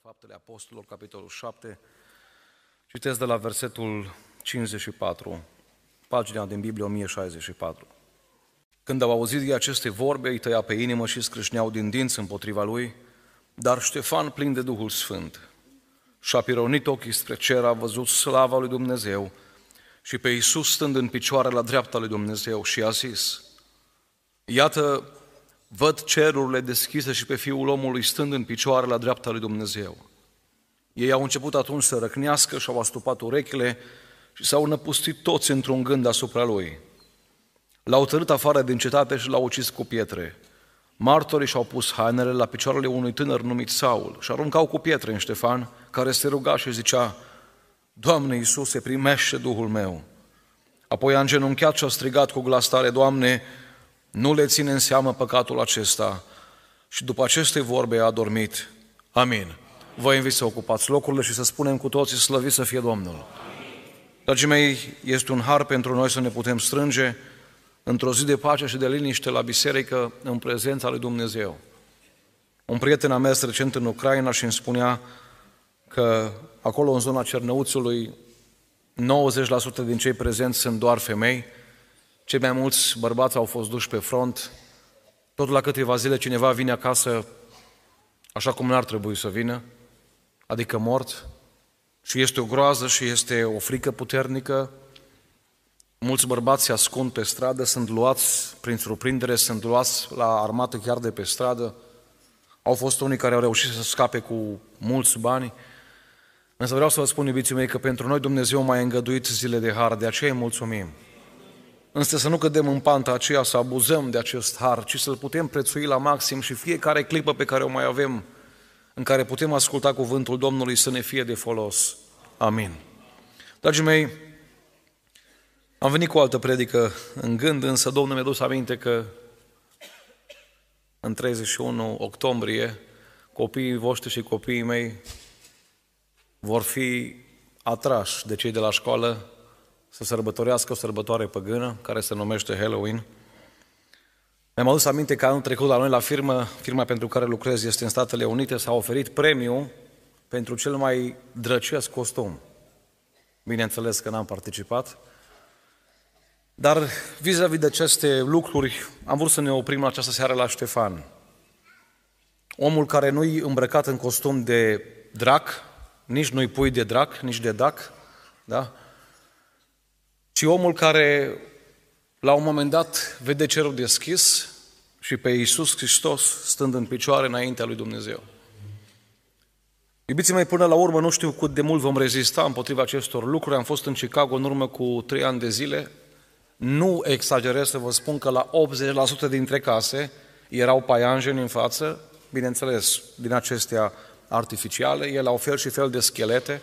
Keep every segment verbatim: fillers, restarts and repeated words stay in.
Faptele Apostolilor, capitolul șapte, citesc de la versetul cincizeci și patru, pagina din Biblie o mie șaizeci și patru. Când au auzit ei aceste vorbe, îi tăia pe inimă și scrâșneau din dinți împotriva lui, dar Ștefan, plin de Duhul Sfânt, și-a pironit ochii spre cer, a văzut slava lui Dumnezeu și pe Iisus stând în picioare la dreapta lui Dumnezeu și a zis: iată, văd cerurile deschise și pe Fiul omului stând în picioare la dreapta lui Dumnezeu. Ei au început atunci să răcnească și au astupat urechile și s-au năpustit toți într-un gând asupra lui. L-au tărât afară din cetate și l-au ucis cu pietre. Martorii și-au pus hainele la picioarele unui tânăr numit Saul și aruncau cu pietre în Ștefan, care se ruga și zicea: Doamne Iisuse, primește Duhul meu. Apoi a îngenunchiat și a strigat cu glas tare: Doamne, nu le ține în seamă păcatul acesta. Și după aceste vorbe a adormit. Amin. Vă invit să ocupați locurile și să spunem cu toții: slăvit să fie Domnul. Amin. Dragii mei, este un har pentru noi să ne putem strânge într-o zi de pace și de liniște la biserică, în prezența lui Dumnezeu. Un prieten a mers recent în Ucraina și îmi spunea că acolo, în zona Cernăuțului, nouăzeci la sută din cei prezenți sunt doar femei. Cei mai mulți bărbați au fost duși pe front. Tot la câteva zile cineva vine acasă așa cum n-ar trebui să vină, adică mort, și este o groază și este o frică puternică. Mulți bărbați se ascund pe stradă, sunt luați prin surprindere, sunt luați la armată chiar de pe stradă. Au fost unii care au reușit să scape cu mulți bani. Însă vreau să vă spun, iubiții mei, că pentru noi Dumnezeu mai a îngăduit zile de har, de aceea îi mulțumim. Însă să nu cădem în panta aceea, să abuzăm de acest har, ci să-l putem prețui la maxim și fiecare clipă pe care o mai avem, în care putem asculta cuvântul Domnului, să ne fie de folos. Amin. Dragii mei, am venit cu o altă predică în gând, însă Domnul mi-a dus aminte că în treizeci și unu octombrie copiii voștri și copiii mei vor fi atrași de cei de la școală să sărbătorească o sărbătoare păgână care se numește Halloween. Mi-am adus aminte că anul trecut la noi la firmă, firma pentru care lucrez este în Statele Unite, s-a oferit premiu pentru cel mai drăcesc costum. Bineînțeles că n-am participat, dar vis-a-vis de aceste lucruri am vrut să ne oprim în această seară la Ștefan. Omul care nu-i îmbrăcat în costum de drac, nici nu-i pui de drac, nici de dac, da? Ci omul care la un moment dat vede cerul deschis și pe Iisus Hristos stând în picioare înaintea lui Dumnezeu. Iubiții mei, până la urmă nu știu cât de mult vom rezista împotriva acestor lucruri. Am fost în Chicago în urmă cu trei ani de zile. Nu exagerez să vă spun că la optzeci la sută dintre case erau paianjeni în față, bineînțeles, din acestea artificiale, ele au fel și fel de schelete.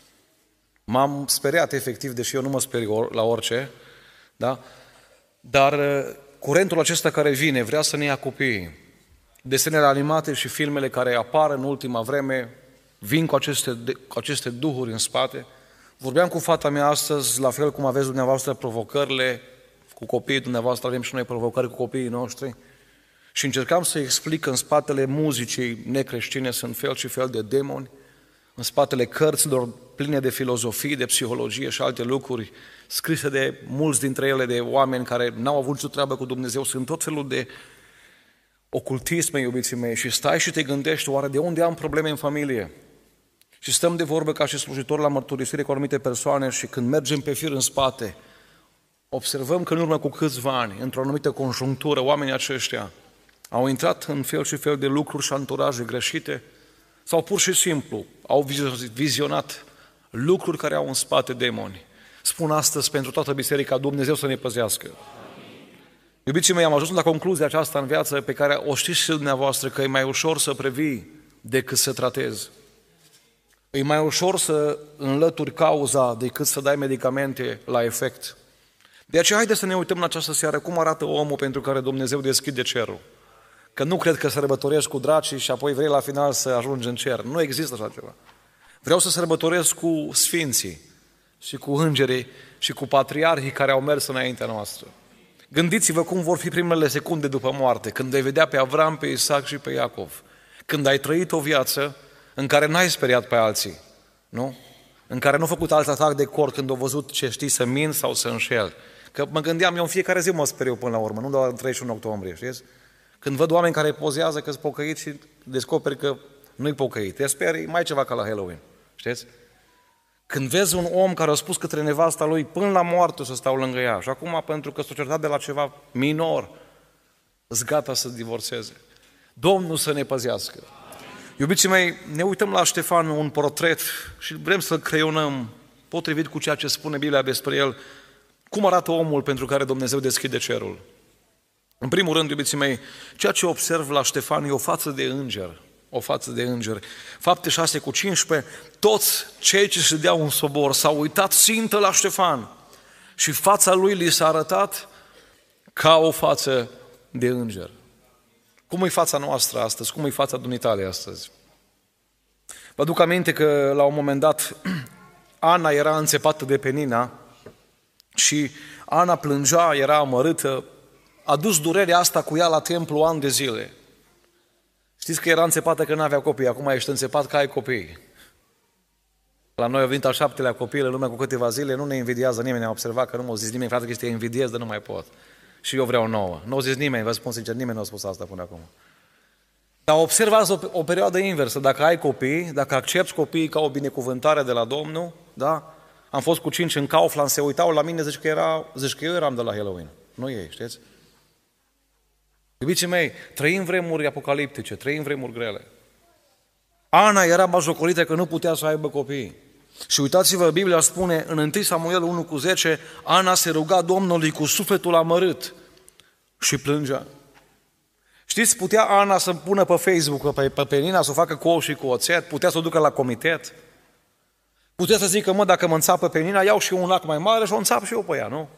M-am speriat efectiv, deși eu nu mă speri la orice, da? Dar curentul acesta care vine vrea să ne ia copiii. Desenele animate și filmele care apar în ultima vreme vin cu aceste, cu aceste duhuri în spate. Vorbeam cu fata mea astăzi, la fel cum aveți dumneavoastră provocările cu copiii dumneavoastră, avem și noi provocări cu copiii noștri. Și încercam să explic că în spatele muzicii necreștine sunt fel și fel de demoni, în spatele cărților pline de filozofii, de psihologie și alte lucruri, scrise de mulți dintre ele de oameni care n-au avut nicio treabă cu Dumnezeu, sunt tot felul de ocultisme, iubiții mei, și stai și te gândești, oare de unde am probleme în familie? Și stăm de vorbă ca și slujitori la mărturisire cu anumite persoane și când mergem pe fir în spate, observăm că în urmă cu câțiva ani, într-o anumită conjunctură, oamenii aceștia au intrat în fel și fel de lucruri și anturaje greșite, sau pur și simplu au vizionat lucruri care au în spate demoni. Spun astăzi pentru toată biserica, Dumnezeu să ne păzească. Amin. Iubiții mei, am ajuns la concluzia aceasta în viață pe care o știți și dumneavoastră, că e mai ușor să previi decât să tratezi. E mai ușor să înlături cauza decât să dai medicamente la efect. De aceea haideți să ne uităm în această seară cum arată omul pentru care Dumnezeu deschide cerul. Că nu cred că sărbătorești cu dracii și apoi vrei la final să ajungi în cer. Nu există așa ceva. Vreau să sărbătoresc cu sfinții și cu îngerii și cu patriarhii care au mers înaintea noastră. Gândiți-vă cum vor fi primele secunde după moarte, când vei vedea pe Avram, pe Isaac și pe Iacov. Când ai trăit o viață în care n-ai speriat pe alții, nu? În care nu a făcut alt atac de cor când a văzut ce știi să min sau să înșel. Că mă gândeam, eu în fiecare zi mă speriu până la urmă, nu doar treizeci și unu octombrie, știți? Când văd oameni care pozează că-s pocăit și descoperi că nu-i pocăit, te sperii mai ceva ca la Halloween, știți? Când vezi un om care a spus către nevasta lui până la moarte o să stau lângă ea și acum pentru că s-a certat de la ceva minor, îți gata să divorțeze. Domnul să ne păzească. Iubiții mei, ne uităm la Ștefan, un portret și vrem să-l creionăm potrivit cu ceea ce spune Biblia despre el, cum arată omul pentru care Dumnezeu deschide cerul. În primul rând, iubiții mei, ceea ce observ la Ștefan e o față de înger, o față de înger. Fapte șase cu cincisprezece, toți cei ce se deau în sobor s-au uitat țintă la Ștefan și fața lui li s-a arătat ca o față de înger. Cum e fața noastră astăzi? Cum e fața dumitale astăzi? Vă aduc aminte că la un moment dat Ana era înțepată de Penina și Ana plângea, era amărâtă, a dus durerea asta cu ea la templu ani de zile. Știți că era înțepată că n-avea copii, acum ești înțepat că ai copii. La noi a venit al șaptelea copil în lumea cu câteva zile, nu ne invidiază nimeni, a observat că nu m-a zis nimeni, frate, că te invidiez, dar nu mai pot. Și eu vreau nouă. Nu a zis nimeni, vă spun sincer, nimeni nu a spus asta până acum. Dar observați o, o perioadă inversă, dacă ai copii, dacă accepti copiii ca o binecuvântare de la Domnul, da? Am fost cu cinci în Kaufland, se uitau la mine, zici că, era, zici că eu eram de la Halloween. Nu ei, știți? Iubiții mei, trăim vremuri apocaliptice, trăim vremuri grele. Ana era bajocorită că nu putea să aibă copii. Și uitați-vă, Biblia spune în întâi Samuel unu cu zece, Ana se ruga Domnului cu sufletul amărât și plângea. Știți, putea Ana să pună pe Facebook, pe, pe Penina, să o facă cu ou și cu oțet, putea să o ducă la comitet, putea să zică, mă, dacă mă înțapă Penina, iau și un lac mai mare și o înțap și eu pe ea, nu?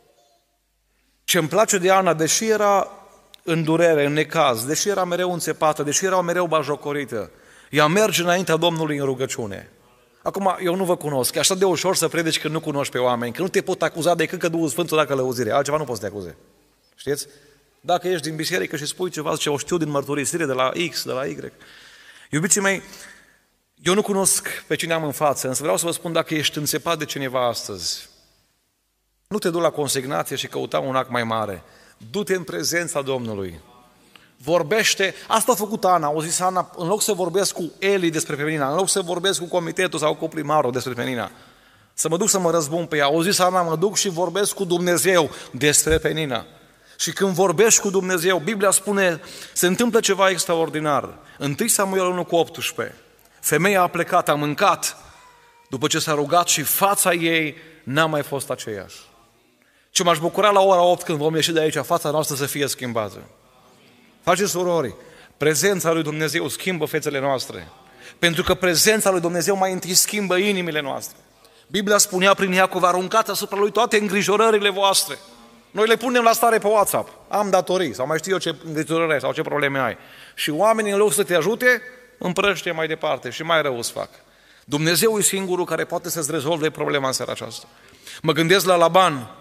Ce-mi place de Ana, deși era în durere, în necaz, deși era mereu înțepată, deși era mereu bajocorită, ea merge înaintea Domnului în rugăciune. Acum, eu nu vă cunosc, e așa de ușor să predici când nu cunoști pe oameni, că nu te pot acuza decât că Duhul Sfânt o dă călăuzire, altceva nu poți să te acuze. Știți? Dacă ești din biserică și spui ceva ce o știu din mărturisire de la X, de la Y. Iubiții mei, eu nu cunosc pe cine am în față, însă vreau să vă spun, dacă ești înțepat de cineva astăzi, nu te du la consignație și căuta un act mai mare. Du-te în prezența Domnului. Vorbește, asta a făcut Ana, au zis Ana, în loc să vorbesc cu Eli despre Penina, în loc să vorbesc cu comitetul sau cu primarul despre Penina, să mă duc să mă răzbun pe ea, au zis Ana, mă duc și vorbesc cu Dumnezeu despre Penina. Și când vorbești cu Dumnezeu, Biblia spune, se întâmplă ceva extraordinar. întâi Samuel unu cu optsprezece, femeia a plecat, a mâncat, după ce s-a rugat și fața ei n-a mai fost aceeași. Ce m-aș bucura la ora opt când vom ieși de aici, fața noastră să fie schimbată. Faceți, surori, prezența lui Dumnezeu schimbă fețele noastre. Pentru că prezența lui Dumnezeu mai întâi schimbă inimile noastre. Biblia spunea prin Iacov, aruncați asupra lui toate îngrijorările voastre. Noi le punem la stare pe WhatsApp. Am datorii, sau mai știu eu ce îngrijorări ai, sau ce probleme ai. Și oamenii, în loc să te ajute, împrăștie mai departe și mai rău îți fac. Dumnezeu e singurul care poate să-ți rezolve problema în seara aceasta. Mă gândesc la Laban.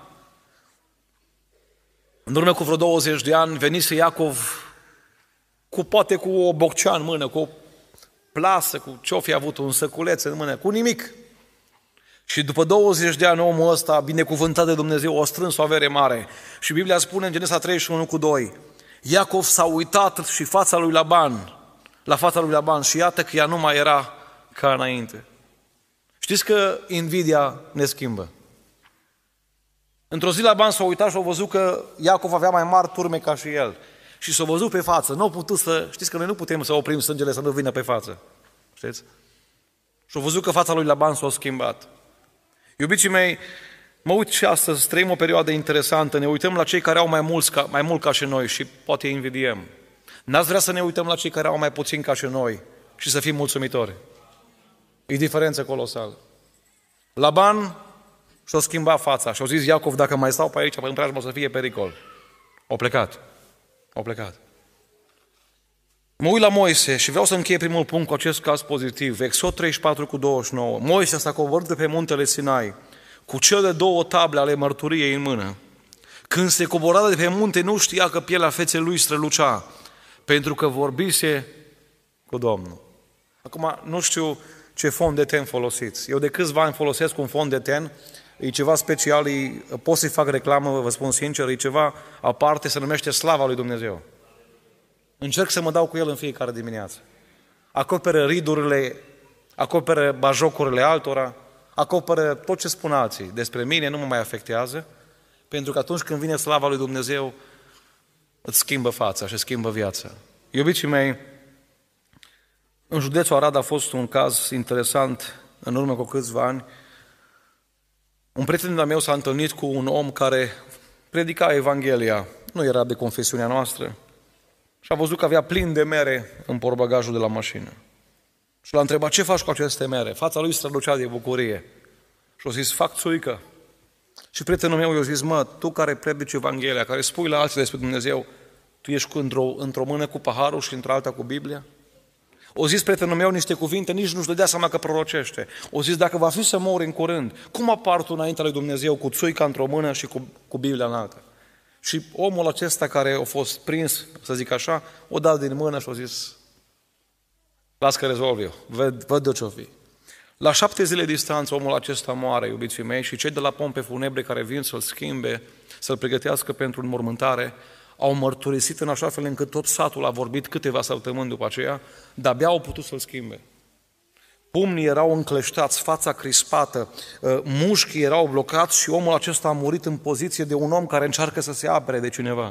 În urmă cu vreo douăzeci de ani venise Iacov cu poate cu o boccea în mână, cu o plasă, cu ce-o fi avut, un săculeț în mână, cu nimic. Și după douăzeci de ani omul ăsta, binecuvântat de Dumnezeu, a strâns o avere mare. Și Biblia spune în Genesa treizeci și unu cu doi, Iacov s-a uitat și fața lui Laban, la fața lui Laban și iată că ea nu mai era ca înainte. Știți că invidia ne schimbă. Într-o zi Laban s-a uitat și a văzut că Iacov avea mai mari turme ca și el. Și s-a văzut pe față. Nu a putut să... Știți că noi nu putem să oprim sângele să nu vină pe față. Știți? Și a văzut că fața lui Laban s-a schimbat. Iubiții mei, mă uit și astăzi, trăim o perioadă interesantă, ne uităm la cei care au mai, mulți ca, mai mult ca și noi și poate îi invidiem. N-ați vrea să ne uităm la cei care au mai puțin ca și noi și să fim mulțumitori. E diferență colosală. Laban și-a schimbat fața și-a zis Iacov, dacă mai stau pe aici, în preajmă o să fie pericol. Au plecat. Au plecat. Mă uit la Moise și vreau să încheie primul punct cu acest caz pozitiv. Exod treizeci și patru cu douăzeci și nouă. Moise s-a coborât de pe muntele Sinai cu cele două table ale mărturiei în mână. Când se cobora de pe munte, nu știa că pielea feței lui strălucea, pentru că vorbise cu Domnul. Acum, nu știu ce fond de ten folosiți. Eu de câțiva ani folosesc un fond de ten, e ceva special, e, pot să-i fac reclamă, vă spun sincer, e ceva aparte, se numește Slava lui Dumnezeu. Încerc să mă dau cu el în fiecare dimineață. Acoperă ridurile, acoperă bajocurile altora, acoperă tot ce spun alții. Despre mine nu mă mai afectează, pentru că atunci când vine slava lui Dumnezeu, îți schimbă fața și schimbă viața. Iubiții mei, în județul Arad a fost un caz interesant în urmă cu câțiva ani. Un prieten de-al meu s-a întâlnit cu un om care predica Evanghelia, nu era de confesiunea noastră, și a văzut că avea plin de mere în portbagajul de la mașină. Și l-a întrebat, ce faci cu aceste mere? Fața lui strălucea de bucurie. Și a zis, fac țuică. Și prietenul meu i-a zis, mă, tu care predici Evanghelia, care spui la alții despre Dumnezeu, tu ești într-o, într-o mână cu paharul și într-o alta cu Biblia? O zis prietenul meu niște cuvinte, nici nu-și dădea seama că prorocește. O zis, dacă va fi să mori în curând, cum apar tu înaintea lui Dumnezeu cu țuica într-o mână și cu, cu Biblia în alta? Și omul acesta care a fost prins, să zic așa, o dat din mână și a zis, las că rezolv eu, văd, văd de ce-o fi. La șapte zile distanță omul acesta moare, iubiții mei, și cei de la pompe funebre care vin să-l schimbe, să-l pregătească pentru înmormântare, au mărturisit în așa fel încât tot satul a vorbit câteva săptămâni după aceea, de-abia au putut să-l schimbe. Pumnii erau încleștați, fața crispată, mușchii erau blocați și omul acesta a murit în poziție de un om care încearcă să se apere de cineva.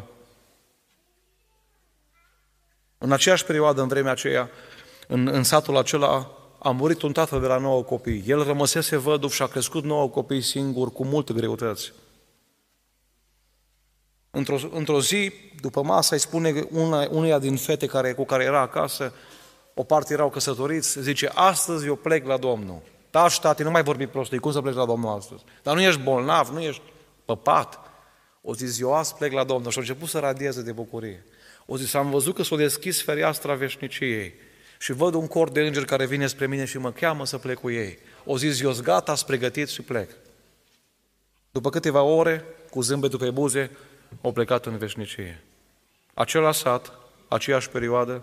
În aceeași perioadă, în vremea aceea, în, în satul acela, a murit un tată de la nouă copii. El rămăsese văduv și a crescut nouă copii singur, cu multe greutăți. Într-o, într-o zi, după masă, îi spune una, uneia din fete care, cu care era acasă, o parte erau căsătoriți, zice, astăzi eu plec la Domnul. Taci, tati, nu mai vorbi prostii, cum să pleci la Domnul astăzi? Dar nu ești bolnav, nu ești păpat. O zis, eu azi plec la Domnul și a început să radieze de bucurie. O zis, am văzut că s-a deschis fereastra veșniciei și văd un cor de îngeri care vine spre mine și mă cheamă să plec cu ei. O zis, eu-s gata, s pregătit și plec. După câteva ore, cu zâmbetul pe buze, au plecat în veșnicie. Același sat, aceeași perioadă,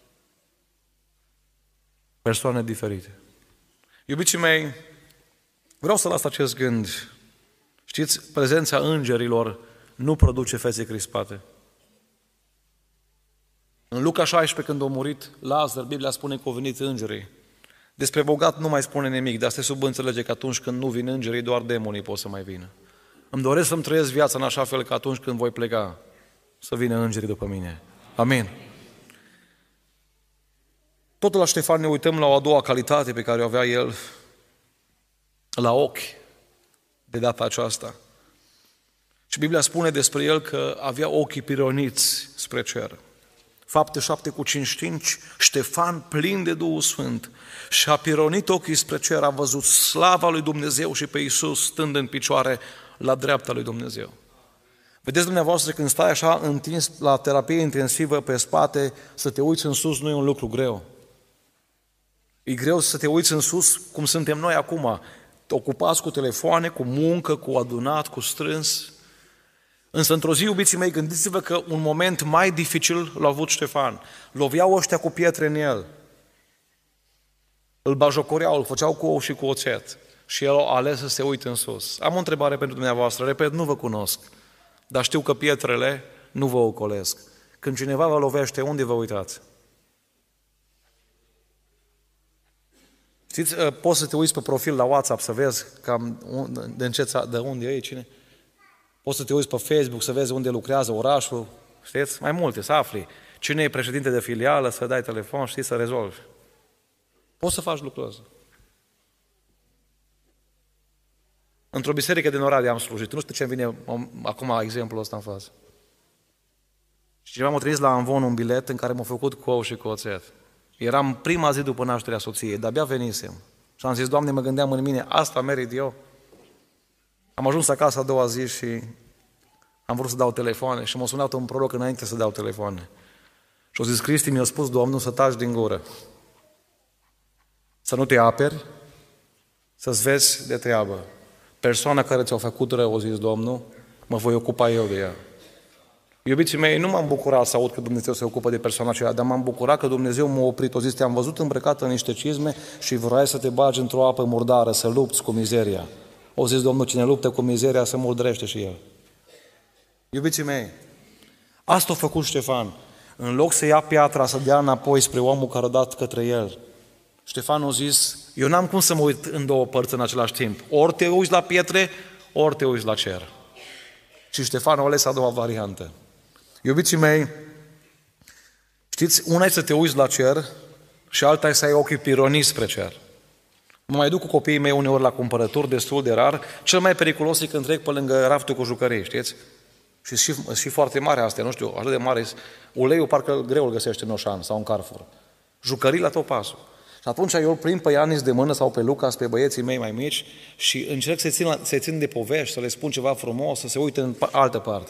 persoane diferite. Iubiții mei, vreau să las acest gând. Știți, prezența îngerilor nu produce fețe crispate. În Luca șaisprezece, când a murit Lazar, Biblia spune că au venit îngerii. Despre bogat nu mai spune nimic, dar se subînțelege că atunci când nu vin îngerii, doar demonii pot să mai vină. Îmi doresc să-mi trăiesc viața în așa fel că atunci când voi pleca, să vină îngerii după mine. Amin. Tot la Ștefan ne uităm la o a doua calitate pe care o avea el, la ochi, de data aceasta. Și Biblia spune despre el că avea ochii pironiți spre cer. Fapte șapte cu cinci, Ștefan, plin de Duhul Sfânt, și-a pironit ochii spre cer, a văzut slava lui Dumnezeu și pe Iisus stând în picioare la dreapta lui Dumnezeu. Vedeți dumneavoastră, când stai așa întins la terapie intensivă pe spate, să te uiți în sus nu e un lucru greu. E greu să te uiți în sus cum suntem noi acum, ocupați cu telefoane, cu muncă, cu adunat, cu strâns. Însă într-o zi, iubiții mei, gândiți-vă că un moment mai dificil l-a avut Ștefan. Loveau ăștia cu pietre în el. Îl bajocoreau, îl făceau cu ou și cu oțet. Și el a ales să se uite în sus. Am o întrebare pentru dumneavoastră. Repet, nu vă cunosc, dar știu că pietrele nu vă ocolesc. Când cineva vă lovește, unde vă uitați? Știți, poți să te uiți pe profil la WhatsApp să vezi cam de, ce, de unde e, cine. Poți să te uiți pe Facebook să vezi unde lucrează orașul, știți? Mai multe, să afli. Cine e președinte de filială, să dai telefon, știi, să rezolvi. Poți să faci lucrul ăsta. Într-o biserică din Oradea am slujit. Nu știu ce îmi vine acum exemplul ăsta în față. Și cineva m-a trimis la Amvon un bilet în care m-a făcut cu ou și cu oțet. Eram prima zi după nașterea soției, de-abia venisem. Și am zis, Doamne, mă gândeam în mine, asta merit eu? Am ajuns acasă a doua zi și am vrut să dau telefoane și m-a sunat un proroc înainte să dau telefoane. Și a zis, Cristi, mi-a spus Domnul să taci din gură. Să nu te aperi, să-ți vezi de treabă. Persoana care ți-a făcut rău, a zis Domnul, mă voi ocupa eu de ea. Iubiții mei, nu m-am bucurat să aud că Dumnezeu se ocupă de persoana aceea, dar m-am bucurat că Dumnezeu m-a oprit. O zis, te-am văzut îmbrăcat în niște cizme și vrei să te bagi într-o apă murdară, să lupți cu mizeria. O zis, Domnul, cine luptă cu mizeria, se murdărește și el. Iubiții mei, asta a făcut Ștefan. În loc să ia piatra, să dea înapoi spre omul care a dat către el, Ștefan a zis, eu n-am cum să mă uit în două părți în același timp. Ori te uiți la pietre, ori te uiți la cer. Și Ștefan a ales a doua variantă. Iubiții mei, știți, una e să te uiți la cer și alta e să ai ochii pironiți spre cer. Mă mai duc cu copiii mei uneori la cumpărături, destul de rar. Cel mai periculos e când trec pe lângă raftul cu jucării, știți? Și, și, și foarte mare astea, nu știu, așa de mare. Uleiul parcă greu îl găsește în Oșan sau în Carrefour. Jucării la tot pasul. Și atunci eu îl prind pe Ianis de mână sau pe Lucas, pe băieții mei mai mici și încerc să-i țin, să-i țin de povești, să le spun ceva frumos, să se uite în altă parte.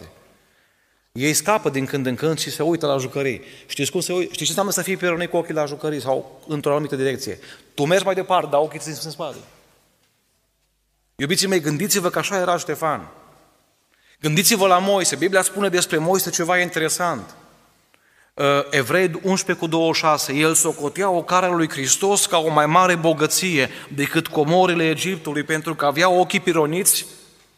Ei scapă din când în când și se uită la jucării. Știți cum se uită? Știți ce înseamnă să fii pironit cu ochii la jucării sau într-o anumită direcție? Tu mergi mai departe, dar ochii ți se spate. Iubiții mei, gândiți-vă că așa era Ștefan. Gândiți-vă la Moise. Biblia spune despre Moise ceva interesant. Evrei unsprezece cu douăzeci și șase, el socotea ocară lui Hristos ca o mai mare bogăție decât comorile Egiptului, pentru că avea ochii pironiți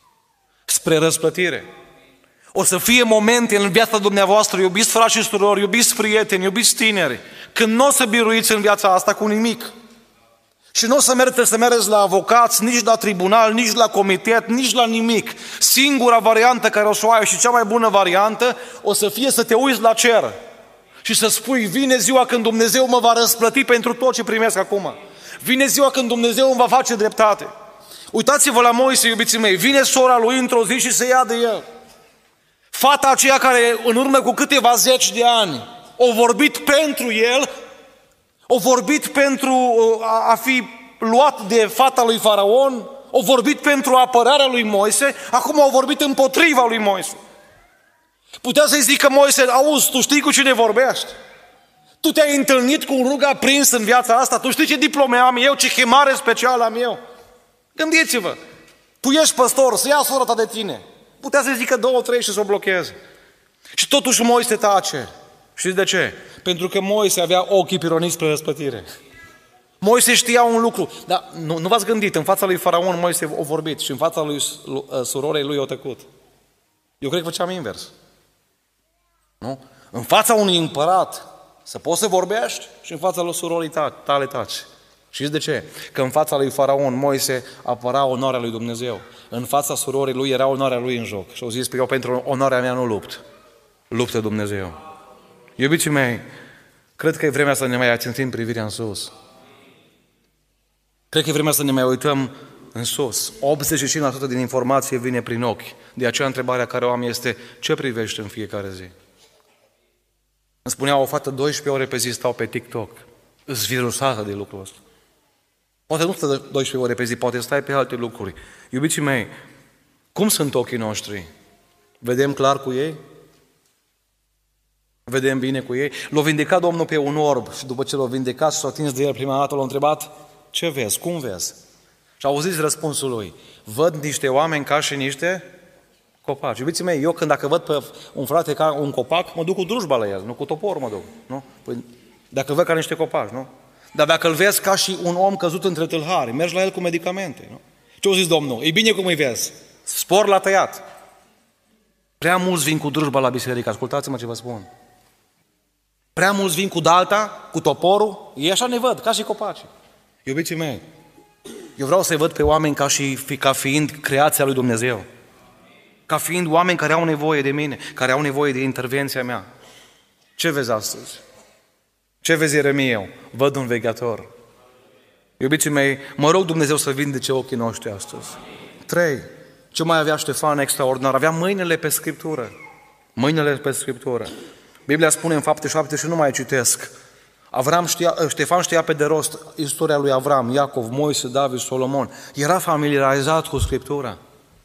spre răsplătire. O să fie momente în viața dumneavoastră, iubiți frați și surori, iubiți prieteni, iubiți tineri, când nu o să biruiți în viața asta cu nimic. Și nu o să mergeți să mergeți la avocați, nici la tribunal, nici la comitet, nici la nimic. Singura variantă care o să o ai și cea mai bună variantă o să fie să te uiți la cer și să spui, vine ziua când Dumnezeu mă va răsplăti pentru tot ce primesc acum. Vine ziua când Dumnezeu îmi va face dreptate. Uitați-vă la Moise, iubiții mei, vine sora lui într-o zi și se ia de el. Fata aceea care în urmă cu câteva zeci de ani a vorbit pentru el, a vorbit pentru a fi luat de fata lui Faraon, a vorbit pentru apărarea lui Moise, acum a vorbit împotriva lui Moise. Putea să-i zică Moise, auzi, tu știi cu cine vorbești? Tu te-ai întâlnit cu un rug aprins în viața asta, tu știi ce diplome am eu, ce chemare specială am eu? Gândiți-vă, tu ești păstor, să ia sora ta de tine. Putea să zică două, trei și să o blocheze. Și totuși Moise tace. Știți de ce? Pentru că Moise avea ochii pironiți spre răspătire. Moise știa un lucru, dar nu, nu v-ați gândit, în fața lui Faraon Moise a vorbit și în fața lui surorei lui a tăcut. Eu cred că făceam invers. Nu? În fața unui împărat să poți să vorbești și în fața lui surorii tale taci. Știți de ce? Că în fața lui Faraon Moise apăra onoarea lui Dumnezeu. În fața surorii lui era onoarea lui în joc. Și au zis, eu pentru onoarea mea nu lupt. Luptă Dumnezeu. Iubiții mei, cred că e vremea să ne mai ațintim privirea în sus. Cred că e vremea să ne mai uităm în sus. optzeci și cinci la sută din informație vine prin ochi. De aceea întrebarea care o am este, ce privești în fiecare zi? Îmi spunea o fată, douăsprezece ore pe zi stau pe TikTok. Îți virusată de lucrul ăsta. Poate nu stă douăsprezece ore pe zi, poate stai pe alte lucruri. Iubiții mei, cum sunt ochii noștri? Vedem clar cu ei? Vedem bine cu ei? L-a vindecat Domnul pe un orb și după ce l-a vindecat și s-a atins de el prima dată, l-a întrebat, ce vezi? Cum vezi? Și auziți răspunsul lui, văd niște oameni ca și niște copaci. Iubiții mei, eu când dacă văd pe un frate ca un copac, mă duc cu drujba la el, nu cu toporul mă duc. Nu? Păi, dacă văd ca niște copaci, nu? Dar dacă îl vezi ca și un om căzut între tâlhari, mergi la el cu medicamente. Nu? Ce-o zis Domnul? E bine cum îi vezi. Spor la tăiat. Prea mulți vin cu drujba la biserică, ascultați-mă ce vă spun. Prea mulți vin cu dalta, cu toporul, ei așa ne văd, ca și copaci. Iubiții mei, eu vreau să-i văd pe oameni ca, și, ca fiind creația lui Dumnezeu. Ca fiind oameni care au nevoie de mine, care au nevoie de intervenția mea. Ce vezi astăzi? Ce vezi, Ieremie? Văd un vegheator. Iubiții mei, mă rog Dumnezeu să vindece ochii noștri astăzi. Trei. Ce mai avea Ștefan extraordinar? Avea mâinile pe Scriptură. Mâinile pe Scriptură. Biblia spune în Fapte șapte și nu mai citesc. Avram știa, Ștefan știa pe de rost istoria lui Avram, Iacov, Moise, David, Solomon. Era familiarizat cu Scriptura.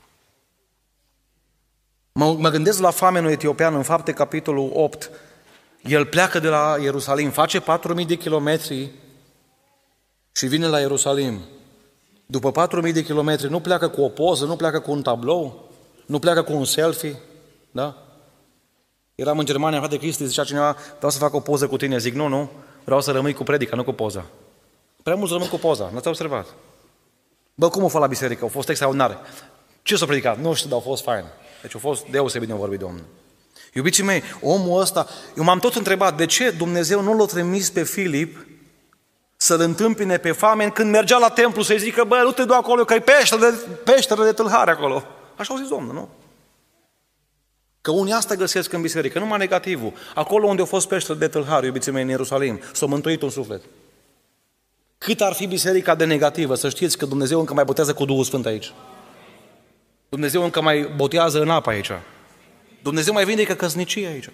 Mă, mă gândesc la famenul etiopian în Fapte, capitolul opt. El pleacă de la Ierusalim, face patru mii de kilometri și vine la Ierusalim. După patru mii de kilometri nu pleacă cu o poză, nu pleacă cu un tablou, nu pleacă cu un selfie, da? Eram în Germania, frate Cristi, zicea cineva, vreau să fac o poză cu tine. Zic, nu, nu, vreau să rămâi cu predica, nu cu poza. Prea mulți rămân cu poza, n-ați observat? Bă, cum o fă la biserică? Au fost extraordinare. Ce s-a predicat? Nu știu, dar au fost fain. Deci au fost deosebit de vorbit Domnul. Iubiții mei, omul ăsta, eu m-am tot întrebat, de ce Dumnezeu nu l-a trimis pe Filip să-l întâmpine pe fameni când mergea la templu să-i zică, bă, nu te du acolo, că e peșteră de, peșteră de tâlhare acolo. Așa au zis Domnul, nu? Că unii asta găsesc în biserică, numai negativul. Acolo unde a fost peșteră de tâlhare, iubiții mei, în Ierusalim, s-a mântuit un suflet. Cât ar fi biserica de negativă, să știți că Dumnezeu încă mai botează cu Duhul Sfânt aici. Dumnezeu încă mai botează în apă aici. Dumnezeu mai vindecă căsnicie aici.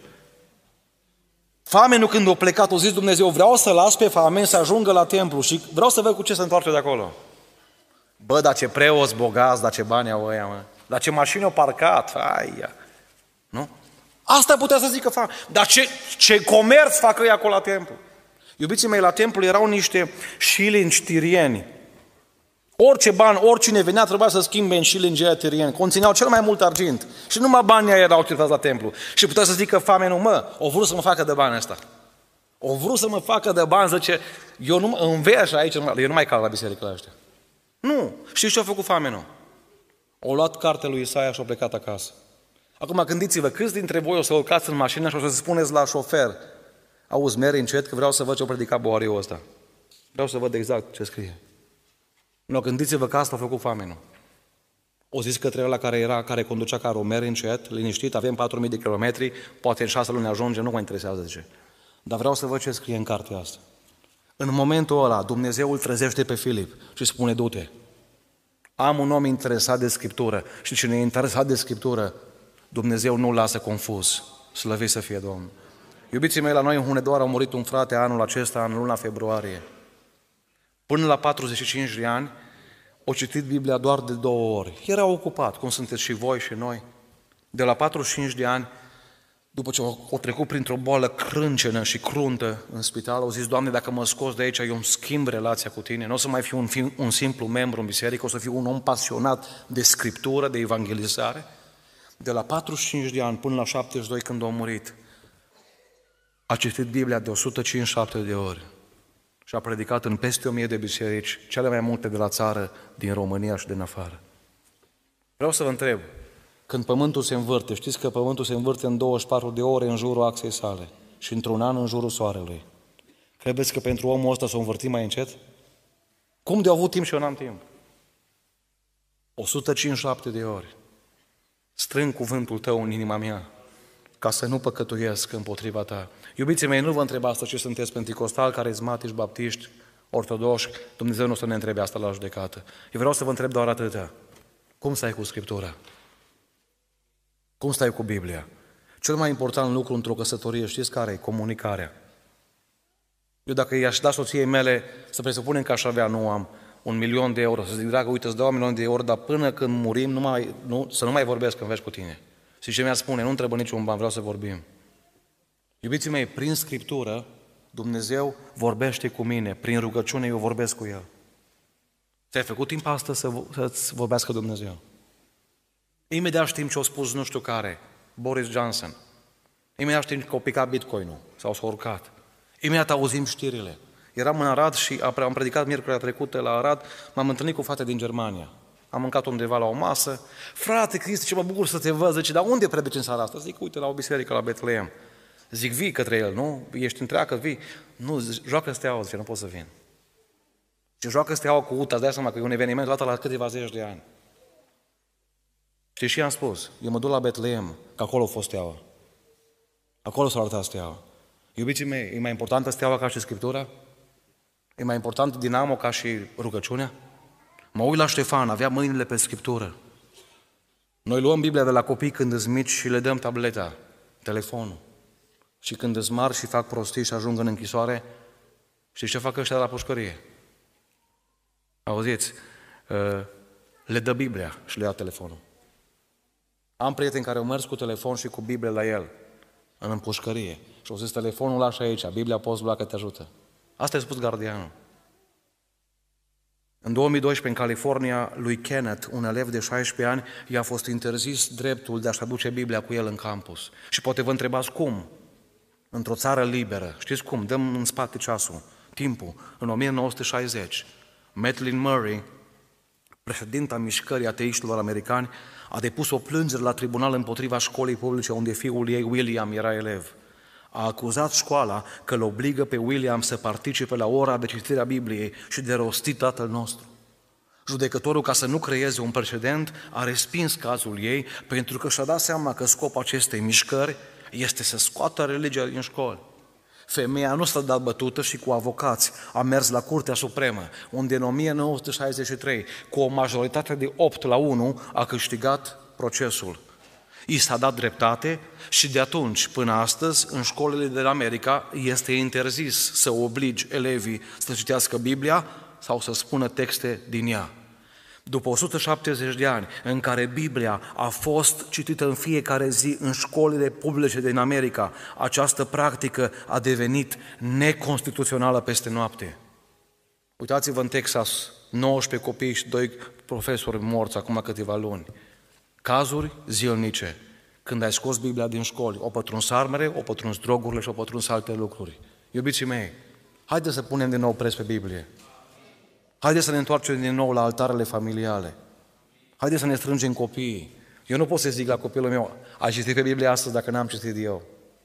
Famenul când a plecat, a zis Dumnezeu, vreau să las pe fameni să ajungă la templu și vreau să văd cu ce se întoarce de acolo. Bă, dar ce preoți bogați, dar ce bani au ăia, mă. Dar ce mașini au parcat, aia. Nu? Asta putea să zică famenii. Dar ce, ce comerț fac ei acolo la templu? Iubiții mei, la templu erau niște șilingi tirieni. Orice bani, oricine venea, trebuia să schimbe în șilingi aia tirieni. Conțineau cel mai mult argint. Și numai banii aia erau utilizați la templu. Și putea să zică famenul, mă, o vrut să mă facă de bani ăsta. O vrut să mă facă de bani, zice, eu nu înveș aici, eu nu mai cal la biserică la ăștia. Nu. Știți ce a făcut famenul? O luat cartea lui Isaia și a plecat acasă. Acum gândiți-vă, câți dintre voi o să urcați în mașină și o să spuneți la șofer, auzi, mergi încet că vreau să văd ce-o predica boariul ăsta. Vreau să văd exact ce scrie. Nu, gândiți-vă că asta a făcut famenul. O zis către ăla care era, care conducea carul, mergi încet, liniștit, avem patru mii de kilometri, poate în șase luni ajunge, nu mă interesează, zice. Dar vreau să văd ce scrie în cartea asta. În momentul ăla, Dumnezeu îl trezește pe Filip și spune, du-te, am un om interesat de Scriptură și cine e interesat de Scriptură, Dumnezeu nu-l lasă confuz. Slăvit să fie Domnul. Iubiții mei, la noi în Hunedoara a murit un frate anul acesta, în luna februarie. Până la patruzeci și cinci de ani, o citit Biblia doar de două ori. Era ocupat, cum sunteți și voi și noi. De la patruzeci și cinci de ani, după ce o trecut printr-o boală crâncenă și cruntă în spital, au zis, Doamne, dacă mă scoți de aici, eu îmi schimb relația cu Tine. Nu o să mai fiu un, un simplu membru în biserică, o să fiu un om pasionat de Scriptură, de evangelizare. De la patruzeci și cinci de ani până la șaptezeci și doi, când a murit, a citit Biblia de o sută cincizeci și șapte de ori și a predicat în peste o mie de biserici, cele mai multe de la țară, din România și din afară. Vreau să vă întreb, când pământul se învârte, știți că pământul se învârte în douăzeci și patru de ore în jurul axei sale și într-un an în jurul soarelui. Credeți că pentru omul ăsta s-o învârti mai încet? Cum de-a avut timp și eu n-am timp? o sută cincizeci și șapte de ori. Strâng cuvântul Tău în inima mea, ca să nu păcătuiesc împotriva Ta. Iubiții mei, nu vă întreb asta ce sunteți penticostali, carismatici, baptiști, ortodoși, Dumnezeu nu o să ne întrebe asta la judecată. Eu vreau să vă întreb doar atâta. Cum stai cu Scriptura? Cum stai cu Biblia? Cel mai important lucru într-o căsătorie, știți care e? Comunicarea. Eu dacă i-aș da soției mele, să presupunem că aș avea, nu am, un milion de euro, să zic, dragă, uite, îți dau un milion de euro, dar până când murim, nu mai, nu, să nu mai vorbesc când vezi cu tine. Și ce mi-a spune, nu trebuie niciun ban, vreau să vorbim. Iubiții mei, prin Scriptură, Dumnezeu vorbește cu mine, prin rugăciune eu vorbesc cu El. Ți-ai făcut timp astăzi să, să-ți vorbească Dumnezeu? Imediat știm ce a spus nu știu care, Boris Johnson. Imediat știm că a picat Bitcoin-ul sau s-a urcat. Imediat auzim știrile. Eram în Arad și am predicat miercurea trecută la Arad, m-am întâlnit cu o fată din Germania. Am mâncat undeva la o masă. Frate Cristi, ce mă bucur să te văd. Zice, dar unde predici în seara asta? Zic, uite, la o biserică la Betleem. Zic, vii către el, nu? Ești întreagă, vii. Nu, joacă steaua, zice, nu pot să vin. Și joacă steaua cu U T A, îți dai seama că e un eveniment toată la câteva zeci de ani. Știi, și i-am spus, eu mă duc la Betleem, că acolo a fost steaua. Acolo s-a arătat steaua. Iubiții mei, e mai importantă steaua ca și Scriptura? E mai important Dinamo ca și rugăciunea? Mă uit la Ștefan, avea mâinile pe Scriptură. Noi luăm Biblia de la copii când îți mici și le dăm tableta, telefonul. Și când îți mari și fac prostii și ajung în închisoare, știți ce fac ăștia de la pușcărie? Auziți? Le dă Biblia și le ia telefonul. Am prieteni care au mers cu telefon și cu Biblie la el, în împușcărie. Și au zis, telefonul lași aici, Biblia poți lua că te ajută. Asta i-a spus gardianul. În două mii doisprezece, în California, lui Kenneth, un elev de șaisprezece ani, i-a fost interzis dreptul de a-și aduce Biblia cu el în campus. Și poate vă întrebați cum? Într-o țară liberă. Știți cum? Dăm în spate ceasul, timpul. În o mie nouă sute șaizeci, Madeleine Murray, președinta mișcării ateiștilor americani, a depus o plângere la tribunal împotriva școlii publice unde fiul ei, William, era elev. A acuzat școala că îl obligă pe William să participe la ora de citire a Bibliei și de rostit Tatăl nostru. Judecătorul, ca să nu creeze un precedent, a respins cazul ei pentru că și-a dat seama că scopul acestei mișcări este să scoată religia din școli. Femeia nu s-a dat bătută și cu avocați a mers la Curtea Supremă, unde în o mie nouă sute șaizeci și trei, cu o majoritate de opt la unu, a câștigat procesul. I s-a dat dreptate și de atunci până astăzi, în școlile din America, este interzis să obligi elevii să citească Biblia sau să spună texte din ea. După o sută șaptezeci de ani în care Biblia a fost citită în fiecare zi în școlile publice din America, această practică a devenit neconstituțională peste noapte. Uitați-vă în Texas, nouăsprezece copii și doi profesori morți acum câteva luni. Cazuri zilnice. Când ai scos Biblia din școli, o pătruns armele, o pătruns drogurile și o pătruns alte lucruri. Iubiții mei, haideți să punem din nou preț pe Biblie. Haideți să ne întoarcem din nou la altarele familiale. Haideți să ne strângem copiii. Eu nu pot să zic la copilul meu, ai citit pe Biblie astăzi dacă n-am citit eu.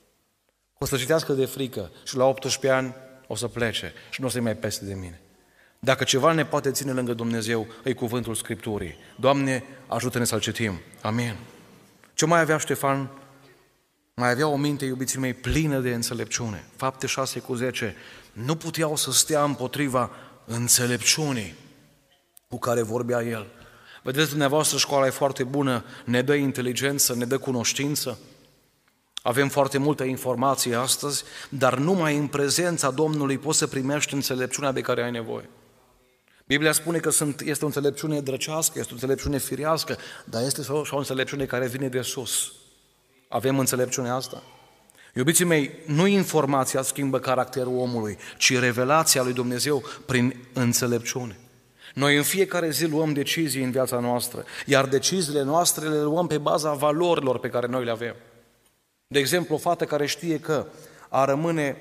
O să citească de frică și la optsprezece ani o să plece și nu o să-i mai peste de mine. Dacă ceva ne poate ține lângă Dumnezeu, e cuvântul Scripturii. Doamne, ajută-ne să-L citim. Amin. Ce mai avea Ștefan? Mai avea o minte, iubiții mei, plină de înțelepciune. Fapte șase cu zece. Nu puteau să stea împotriva înțelepciunii cu care vorbea el. Vedeți, dumneavoastră, școala e foarte bună, ne dă inteligență, ne dă cunoștință. Avem foarte multă informație astăzi, dar numai în prezența Domnului poți să primești înțelepciunea de care ai nevoie. Biblia spune că sunt, este o înțelepciune drăcească, este o înțelepciune firească, dar este și o înțelepciune care vine de sus. Avem înțelepciunea asta? Iubiții mei, nu informația schimbă caracterul omului, ci revelația lui Dumnezeu prin înțelepciune. Noi în fiecare zi luăm decizii în viața noastră, iar deciziile noastre le luăm pe baza valorilor pe care noi le avem. De exemplu, o fată care știe că a rămâne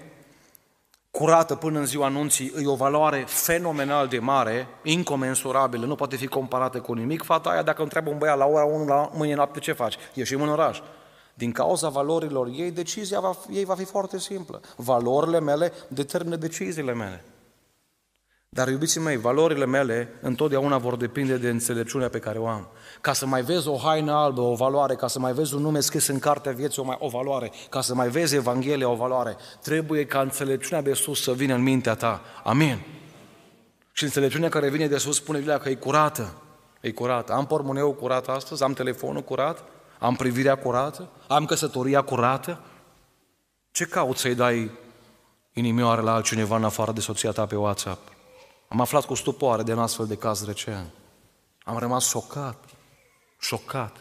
curată până în ziua anunții e o valoare fenomenal de mare, incomensurabilă, nu poate fi comparată cu nimic. Fata aia, dacă întreabă un băiat la ora unu la mâine noapte ce faci, ieșim în oraș. Din cauza valorilor ei, decizia va, ei va fi foarte simplă. Valorile mele determină deciziile mele. Dar, iubiții mei, valorile mele întotdeauna vor depinde de înțelepciunea pe care o am. Ca să mai vezi o haină albă, o valoare, ca să mai vezi un nume scris în cartea vieții, o, mai, o valoare, ca să mai vezi Evanghelia, o valoare, trebuie ca înțelepciunea de sus să vină în mintea ta. Amin. Și înțelepciunea care vine de sus spune Biblia că e curată. E curată. Am portmoneul curat astăzi, am telefonul curat, am privirea curată, am căsătoria curată. Ce cauți să-i dai inimioare la altcineva în afară de soția ta pe WhatsApp? Am aflat cu stupoare de un astfel de caz recent. Am rămas șocat, șocat.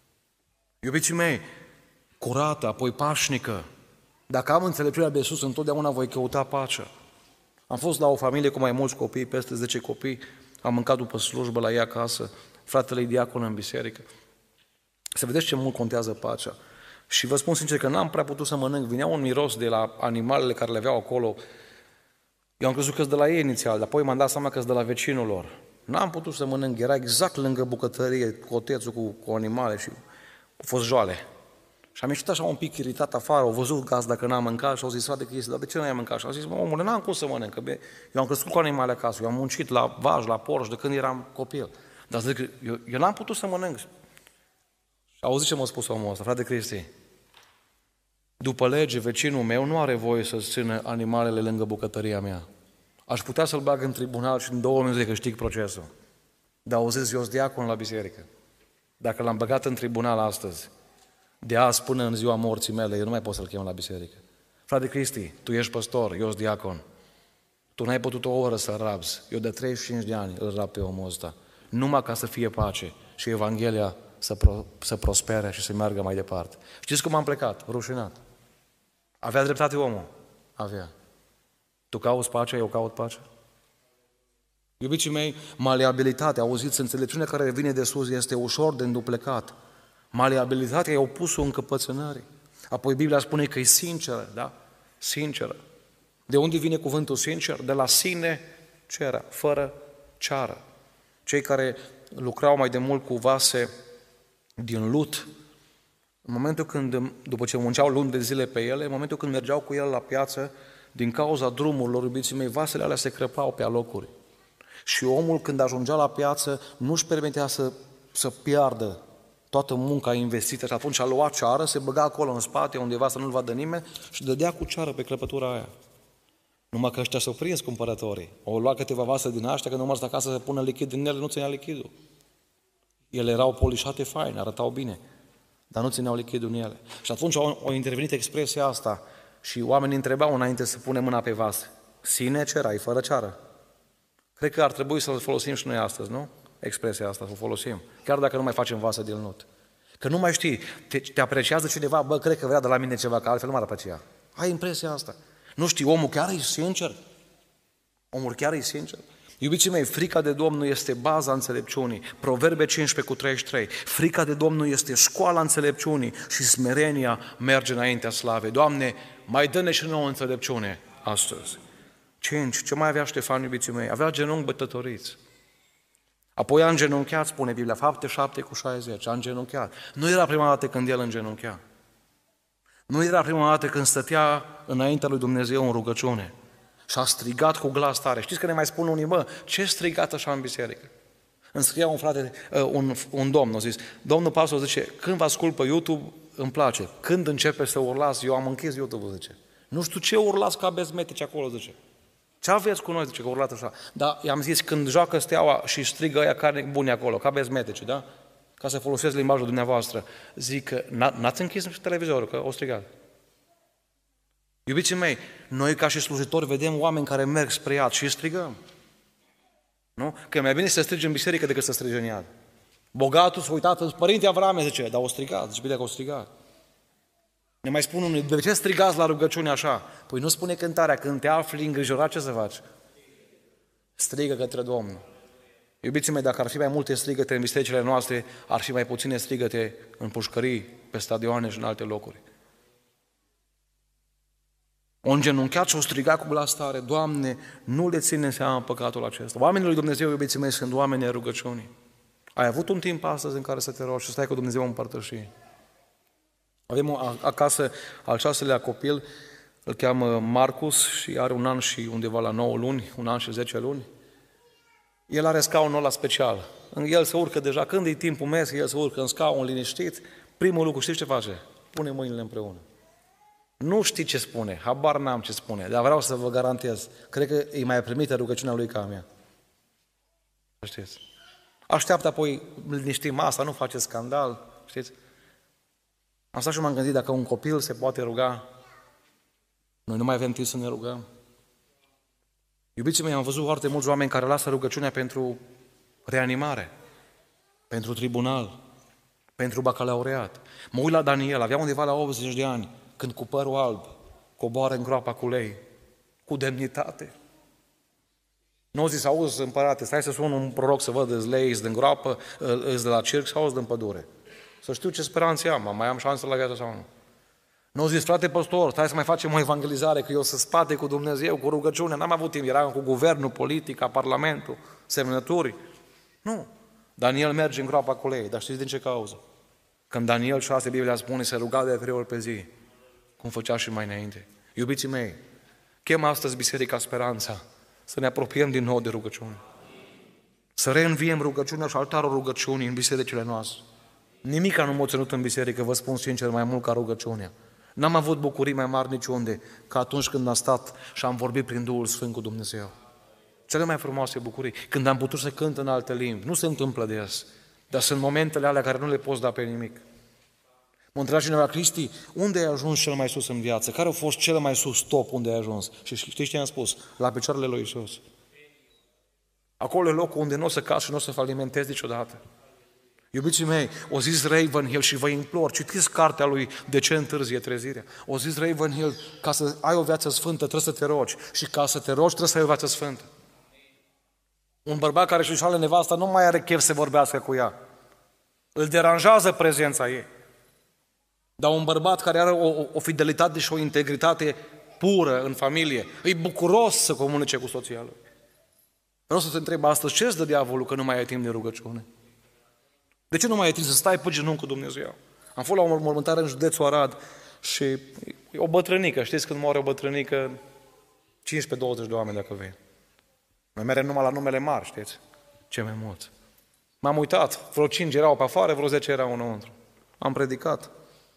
Iubiții mei, curată, apoi pașnică. Dacă am înțelepciunea de sus, întotdeauna voi căuta pacea. Am fost la o familie cu mai mulți copii, peste zece copii, am mâncat după slujbă la ea acasă, fratele e diacon în biserică. Să vedeți ce mult contează pacea. Și vă spun sincer că n-am prea putut să mănânc. Vinea un miros de la animalele care le aveau acolo. Eu am crezut că-s de la ei inițial, dar apoi m-am dat seama că-s de la vecinul lor. N-am putut să mănânc, era exact lângă bucătărie, cotețul cu, cu animale și au fost joale. Și am ieșit așa un pic iritat afară, au văzut gazda că n-am mâncat și au zis, frate Cristi, dar de ce n-ai mâncat? Și au zis, mă, omule, n-am cum să mănânc, că eu am crescut cu animale acasă, eu am muncit la vaj, la porci de când eram copil. Dar zic, eu, eu n-am putut să mănânc. Și auzi ce m-a spus omul ăsta, frate Cristi, după lege, vecinul meu nu are voie să-ți țină animalele lângă bucătăria mea. Aș putea să-l bag în tribunal și în două minute câștig procesul. Dar auziți, eu sunt diacon la biserică. Dacă l-am băgat în tribunal astăzi, de azi până în ziua morții mele, eu nu mai pot să-l chem la biserică. Frate Cristi, tu ești păstor, eu sunt diacon. Tu n-ai putut o oră să-l rabzi. Eu de treizeci și cinci de ani îl rab pe omul ăsta. Numai ca să fie pace și Evanghelia să, pro, să prospere și să meargă mai departe. Știți cum am plecat? Rușinat. Avea dreptate omul? Avea. Tu cauți pacea, eu caut pacea? Iubiții mei, maleabilitatea, auziți, înțelepciunea care vine de sus este ușor de înduplecat. Maleabilitatea e opusul încăpățânării. Apoi Biblia spune că e sinceră, da? Sinceră. De unde vine cuvântul sincer? De la sine ceră, fără ceară. Cei care lucrau mai de mult cu vase din lut, în momentul când, după ce munceau luni de zile pe ele, în momentul când mergeau cu ele la piață, din cauza drumurilor, iubiții mei, vasele alea se crăpau pe alocuri. Și omul, când ajungea la piață, nu-și permitea să, să piardă toată munca investită și atunci a luat ceară, se băga acolo în spate, undeva să nu-l vadă nimeni și dădea cu ceară pe crăpătura aia. Numai că ăștia s-au prins cumpărătorii. Au luat câteva vase din aștia, când au mers acasă să pună lichid în ele, nu ținea lichidul. Ele erau polișate fain, arătau bine, dar nu țineau lichidul în ele. Și atunci a intervenit expresia asta și oamenii întrebau înainte să punem mâna pe vase. Sine cerai, fără ceară. Cred că ar trebui să-l folosim și noi astăzi, nu? Expresia asta, să o folosim. Chiar dacă nu mai facem vase din lut. Că nu mai știi, te, te apreciază cineva, bă, cred că vrea de la mine ceva, că altfel nu m-ar aprecia. Ai impresia asta. Nu știi, omul chiar e sincer? Omul chiar e sincer? Iubiții mei, frica de Domnul este baza înțelepciunii. Proverbe cincisprezece cu treizeci și trei. Frica de Domnul este școala înțelepciunii și smerenia merge înaintea slavei. Doamne, mai dă-ne și nouă înțelepciune astăzi. cinci. Ce mai avea Ștefan, iubiții mei? Avea genunchi bătătoriți. Apoi a îngenunchiat, spune Biblia, Fapte șapte cu șaizeci, a îngenunchiat. Nu era prima dată când el îngenunchea. Nu era prima dată când stătea înaintea lui Dumnezeu în rugăciune și a strigat cu glas tare. Știți că ne mai spun unii, bă, ce strigat așa în biserică? Îmi scria un frate, un, un domn, a zis, domnul pastor zice, când vă ascult pe YouTube, îmi place. Când începe să urlați, eu am închis YouTube-ul, zice. Nu știu ce urlați ca bezmetici acolo, zice. Ce aveți cu noi, zice, că urlat așa. Dar i-am zis, când joacă Steaua și strigă ăia carne bune acolo, ca bezmetici, da? Ca să folosesc limbajul dumneavoastră, zic că n-ați închis televizorul, că o strigat. Iubiții mei, noi ca și slujitori vedem oameni care merg spre iad și strigăm. Nu? Că e mai bine să strigi în biserică decât să strigi în iad. Bogatul s-a uitat, părinte Avrame, zice, dar o strigat, zice, bine că o strigat. Ne mai spun unul, de ce strigați la rugăciune așa? Păi nu spune cântarea, când te afli îngrijorat, ce să faci? Strigă către Domnul. Iubiții mei, dacă ar fi mai multe strigăte în bisericile noastre, ar fi mai puține strigăte în pușcării, pe stadioane și în alte locuri. O îngenunchiat și o strigat cu glas tare, Doamne, nu le ține seama păcatul acesta. Oamenii lui Dumnezeu, iubiții mei, sunt oameni ai rugăciunii. Ai avut un timp astăzi în care să te rogi și stai cu Dumnezeu în părtășie. Avem acasă al șaselea copil, îl cheamă Marcus și are un an și undeva la nouă luni, un an și zece luni. El are scaunul ăla special. El se urcă deja, când e timpul mers, el se urcă în scaun liniștit. Primul lucru, știți ce face? Pune mâinile împreună. Nu știi ce spune, habar n-am ce spune, dar vreau să vă garantez, cred că e mai primită rugăciunea lui ca a mea. Știți? Așteaptă apoi, liniștim masa, nu face scandal, știți? Am stat și m-am gândit, dacă un copil se poate ruga, noi nu mai avem timp să ne rugăm. Iubiții mei, am văzut foarte mulți oameni care lasă rugăciunea pentru reanimare, pentru tribunal, pentru bacalaureat. Mă uit la Daniel, avea undeva la optzeci de ani, când cu părul alb coboară în groapa cu lei, cu demnitate. Nu au zis, auzi, împărate, stai să sun un proroc să văd, îți lei, îți din groapă, îți de la circ sau îți din pădure. Să știu ce speranțe am, mai am șansă la viață sau nu. Nu au zis, frate păstor, stai să mai facem o evangelizare, că eu să spate cu Dumnezeu, cu rugăciune, n-am avut timp, eram cu guvernul, politica, parlamentul, semnături. Nu. Daniel merge în groapa cu lei, dar știți din ce cauză? Când Daniel șase, Biblia spune, se ruga de trei ori pe zi, cum făcea și mai înainte. Iubiții mei, chem astăzi Biserica Speranța să ne apropiem din nou de rugăciune. Să reînviem rugăciunea și altarul rugăciunii în bisericile noastre. Nimica nu m-a ținut în biserică, vă spun sincer, mai mult ca rugăciunea. N-am avut bucurii mai mari niciunde ca atunci când am stat și am vorbit prin Duhul Sfânt cu Dumnezeu. Cele mai frumoase bucurii, când am putut să cânt în alte limbi. Nu se întâmplă des, dar sunt momentele alea care nu le poți da pe nimic. Mă întreba cineva, Cristi, unde ai ajuns cel mai sus în viață? Care a fost cel mai sus top unde ai ajuns? Și știți ce am spus? La picioarele lui Iisus. Acolo e locul unde nu o să cazi și nu o să falimentezi niciodată. Iubiții mei, o zis Ravenhill și vă implor, citiți cartea lui De ce întârzie trezirea. O zis Ravenhill, ca să ai o viață sfântă trebuie să te rogi și ca să te rogi trebuie să ai o viață sfântă. Un bărbat care își înșală nevasta nu mai are chef să vorbească cu ea. Îl deranjează prezența ei. Dar un bărbat care are o, o fidelitate și o integritate pură în familie, e bucuros să comunice cu soția lui. Vreau să te întreb astăzi, ce îți dă diavolul că nu mai ai timp de rugăciune? De ce nu mai ai timp să stai pe genunchi cu Dumnezeu? Am fost la o mormântare în județul Arad și e o bătrânică, știți când moare o bătrânică, cincisprezece douăzeci de oameni dacă vei. Noi merem numai la numele mari, știți? Ce mai mulți. M-am uitat, vreo cinci erau pe afară, vreo zece erau înăuntru. Am predicat.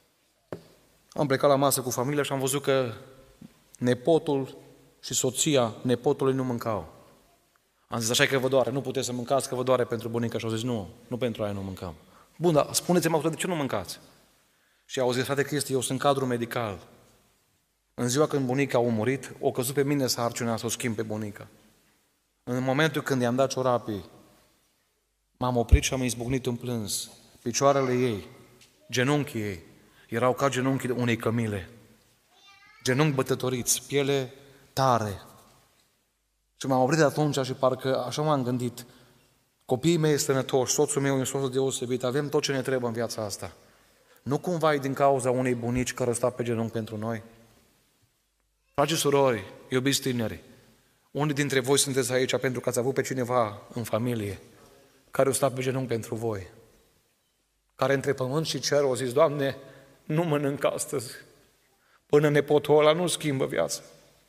Am plecat la masă cu familia și am văzut că nepotul și soția nepotului nu mâncau. Am zis, așa că vă doare, nu puteți să mâncați, că vă doare pentru bunica. Și au zis, nu, nu pentru aia nu mâncăm. Bun, dar spuneți-mă, de ce nu mâncați? Și au zis, frate Cristi, eu sunt cadru medical. În ziua când bunica a murit, o căzut pe mine sarcina să o schimb pe bunica. În momentul când i-am dat ciorapii, m-am oprit și am izbucnit în plâns. Picioarele ei, genunchii ei, erau ca genunchii unei cămile. Genunchi bătătoriți, piele tare. Și m-am oprit de atunci și parcă așa m-am gândit. Copiii mei sănătoși, soțul meu e un soț deosebit, avem tot ce ne trebuie în viața asta. Nu cumva e din cauza unei bunici care sta pe genunchi pentru noi? Frați și surori, iubiți tineri, unii dintre voi sunteți aici pentru că ați avut pe cineva în familie care o sta pe genunchi pentru voi, care între pământ și cer o zis, Doamne, nu mănânc astăzi, până nepotul ăla nu schimbă viața,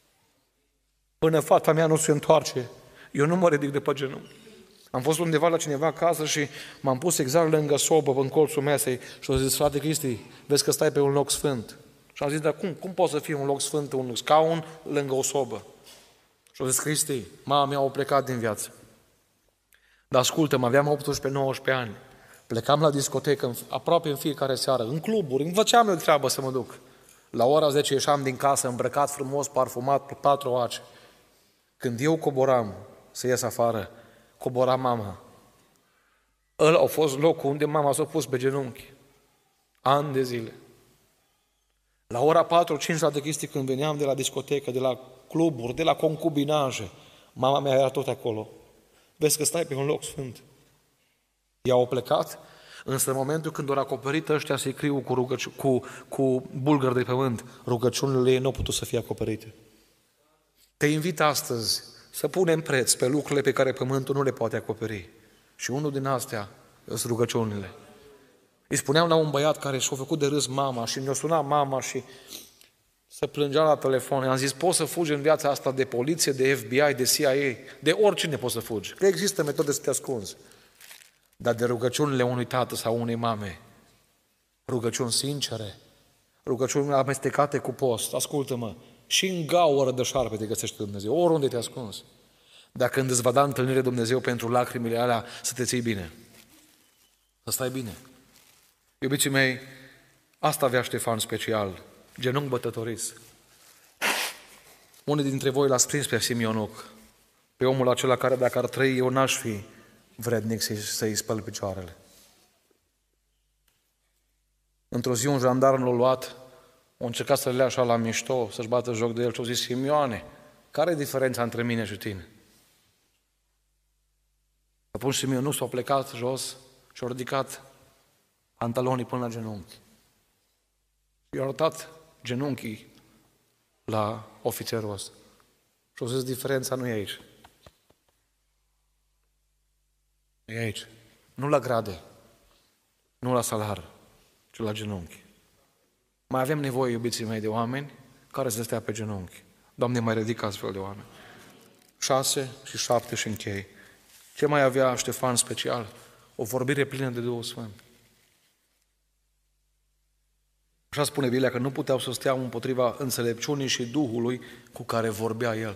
până fata mea nu se întoarce, eu nu mă ridic de pe genunchi. Am fost undeva la cineva acasă și m-am pus exact lângă sobă, în colțul mesei și au zis, frate Cristi, vezi că stai pe un loc sfânt. Și am zis, dar cum, cum poate să fie un loc sfânt, un scaun lângă o sobă? Și au zis, Cristi, mama mea a plecat din viață. Dar ascultă-mă, aveam optsprezece nouăsprezece ani. Plecam la discotecă aproape în fiecare seară, în cluburi, îmi făceam eu treabă să mă duc. La ora zece ieșeam din casă, îmbrăcat frumos, parfumat, pe patru oace. Când eu coboram să ies afară, cobora mama. Ăla a fost locul unde mama s-a pus pe genunchi. Ani de zile. La ora patru cinci la de Cristi, când veneam de la discotecă, de la cluburi, de la concubinaje, mama mea era tot acolo. Vezi că stai pe un loc sfânt. Ea au plecat, însă în momentul când au acoperit ăștia să-i criu cu, rugăci- cu, cu bulgări de pământ, rugăciunile ei nu au putut să fie acoperite. Te invit astăzi să punem preț pe lucrurile pe care pământul nu le poate acoperi. Și unul din astea sunt rugăciunile. Îi spuneam la un băiat care și-a făcut de râs mama și ne-a sunat mama și se plângea la telefon. I-am zis, poți să fugi în viața asta de poliție, de F B I, de C I A, de oricine poți să fugi. Că există metode să te ascunzi. Dar de rugăciunile unui tată sau unei mame, rugăciuni sincere, rugăciuni amestecate cu post, ascultă-mă, și în gaură de șarpe te găsește Dumnezeu, oriunde te ascunzi. Dar când îți va da întâlnire Dumnezeu pentru lacrimile alea, să te ții bine. Să stai bine. Iubiții mei, asta avea Ștefan special, genunchi bătătoriți. Unii dintre voi l-ați prins pe Simionuc, pe omul acela care dacă ar trăi, eu n-aș fi vrednic să-i, să-i spăl picioarele. Într-o zi un jandarm l-a luat, a încercat să le ia așa la mișto, să-și bată joc de el și a zis, Simioane, care e diferența între mine și tine? Atunci Simionuc s-a plecat jos și a ridicat pantalonii până la genunchi. I-a arătat genunchii la ofițerul ăsta. Și a zis, diferența nu e aici. E aici. Nu la grade, nu la salar, ci la genunchi. Mai avem nevoie, iubiții mei, de oameni care să stea pe genunchi. Doamne, mai ridică astfel de oameni. Șase și șapte și închei. Ce mai avea Ștefan special? O vorbire plină de Duhul Sfânt. Așa spune Biblia că nu puteau să stea împotriva înțelepciunii și Duhului cu care vorbea el.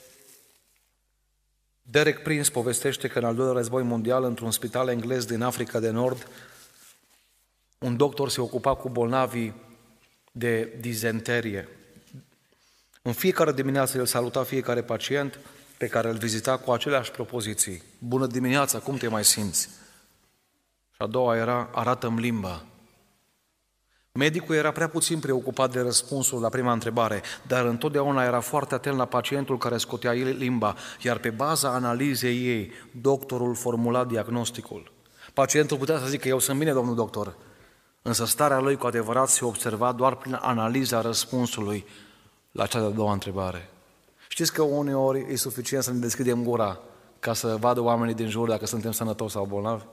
Derek Prince povestește că în al doilea război mondial, într-un spital englez din Africa de Nord, un doctor se ocupa cu bolnavii de dizenterie. În fiecare dimineață el saluta fiecare pacient pe care îl vizita cu aceleași propoziții. Bună dimineața, cum te mai simți? Și a doua era, arată-mi limba. Medicul era prea puțin preocupat de răspunsul la prima întrebare, dar întotdeauna era foarte atent la pacientul care scotea limba, iar pe baza analizei ei, doctorul formula diagnosticul. Pacientul putea să zică, eu sunt bine, domnul doctor, însă starea lui cu adevărat se observa doar prin analiza răspunsului la cea de-a doua întrebare. Știți că uneori e suficient să ne deschidem gura ca să vadă oamenii din jur dacă suntem sănătoși sau bolnavi?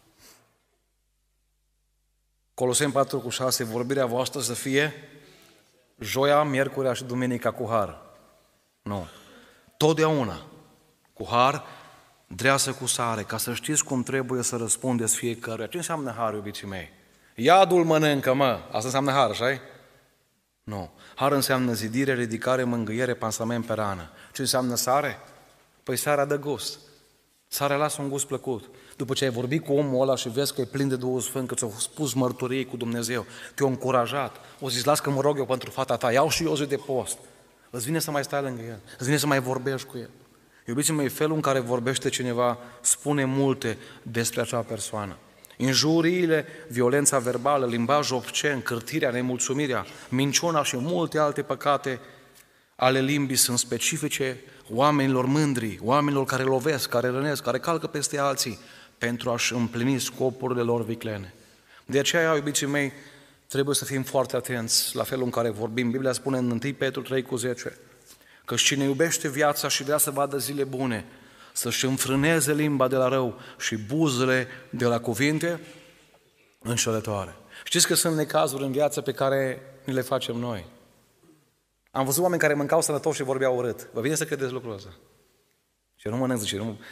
Coloseni patru cu șase, vorbirea voastră să fie joia, miercurea și duminica cu har. Nu. Totdeauna cu har, dreasă cu sare, ca să știți cum trebuie să răspundeți fiecăruia. Ce înseamnă har, iubiții mei? Iadul mănâncă, mă. Asta înseamnă har, așa-i? Nu. Har înseamnă zidire, ridicare, mângâiere, pansament pe rană. Ce înseamnă sare? Păi sarea dă gust. Sarea lasă un gust plăcut. După ce ai vorbit cu omul ăla și vezi că e plin de Duhul Sfânt, că ți-a spus mărturie cu Dumnezeu, te-a încurajat, o zis, las că mă rog eu pentru fata ta, iau și eu zi de post. Îți vine să mai stai lângă el, îți vine să mai vorbești cu el. Iubiții mei, felul în care vorbește cineva spune multe despre acea persoană. Injuriile, violența verbală, limbajul obscen, cârtirea, nemulțumirea, minciuna și multe alte păcate ale limbii sunt specifice oamenilor mândri, oamenilor care lovesc, care rănesc, care calcă peste alții pentru a-și împlini scopurile lor viclene. De aceea, iubiții mei, trebuie să fim foarte atenți la felul în care vorbim. Biblia spune în întâi Petru trei cu zece că cine iubește viața și vrea să vadă zile bune, să-și înfrâneze limba de la rău și buzele de la cuvinte înșelătoare. Știți că sunt necazuri în viață pe care ni le facem noi. Am văzut oameni care mâncau sănătos și vorbeau urât. Vă vine să credeți lucrul ăsta? Și nu mănânc, zice, nu...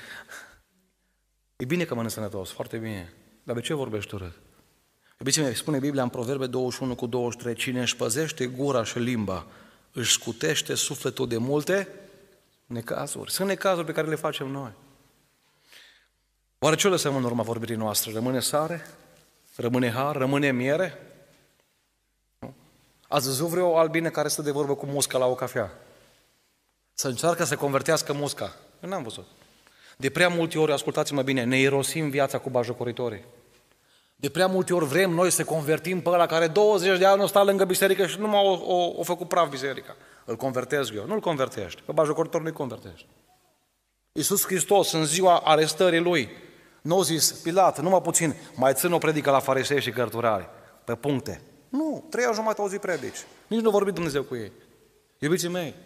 E bine că mănânc sănătos, foarte bine. Dar de ce vorbești urât? Iubiți-mei, spune Biblia în Proverbe douăzeci și unu cu douăzeci și trei, cine își păzește gura și limba, își scutește sufletul de multe necazuri. Sunt necazuri pe care le facem noi. Oare ce o lăsăm în urma vorbirii noastre? Rămâne sare? Rămâne har? Rămâne miere? Nu? Ați văzut vreo albină care stă de vorbă cu musca la o cafea? Să încearcă să convertească musca? Eu n-am văzut. De prea multe ori, ascultați-mă bine, ne irosim viața cu bajocoritorii. De prea multe ori vrem noi să convertim pe ăla care douăzeci de ani nu sta lângă biserică și numai o, o, o făcut praf biserica. Îl convertez eu. Nu-l convertești. Pe bajocoritor nu-i convertești. Iisus Hristos, în ziua arestării Lui, nu a zis, Pilat, numai puțin, mai țin o predică la farisei și cărturari, pe puncte. Nu, trei ani jumătate au zi predici. Nici nu a vorbit Dumnezeu cu ei. Iubiții mei,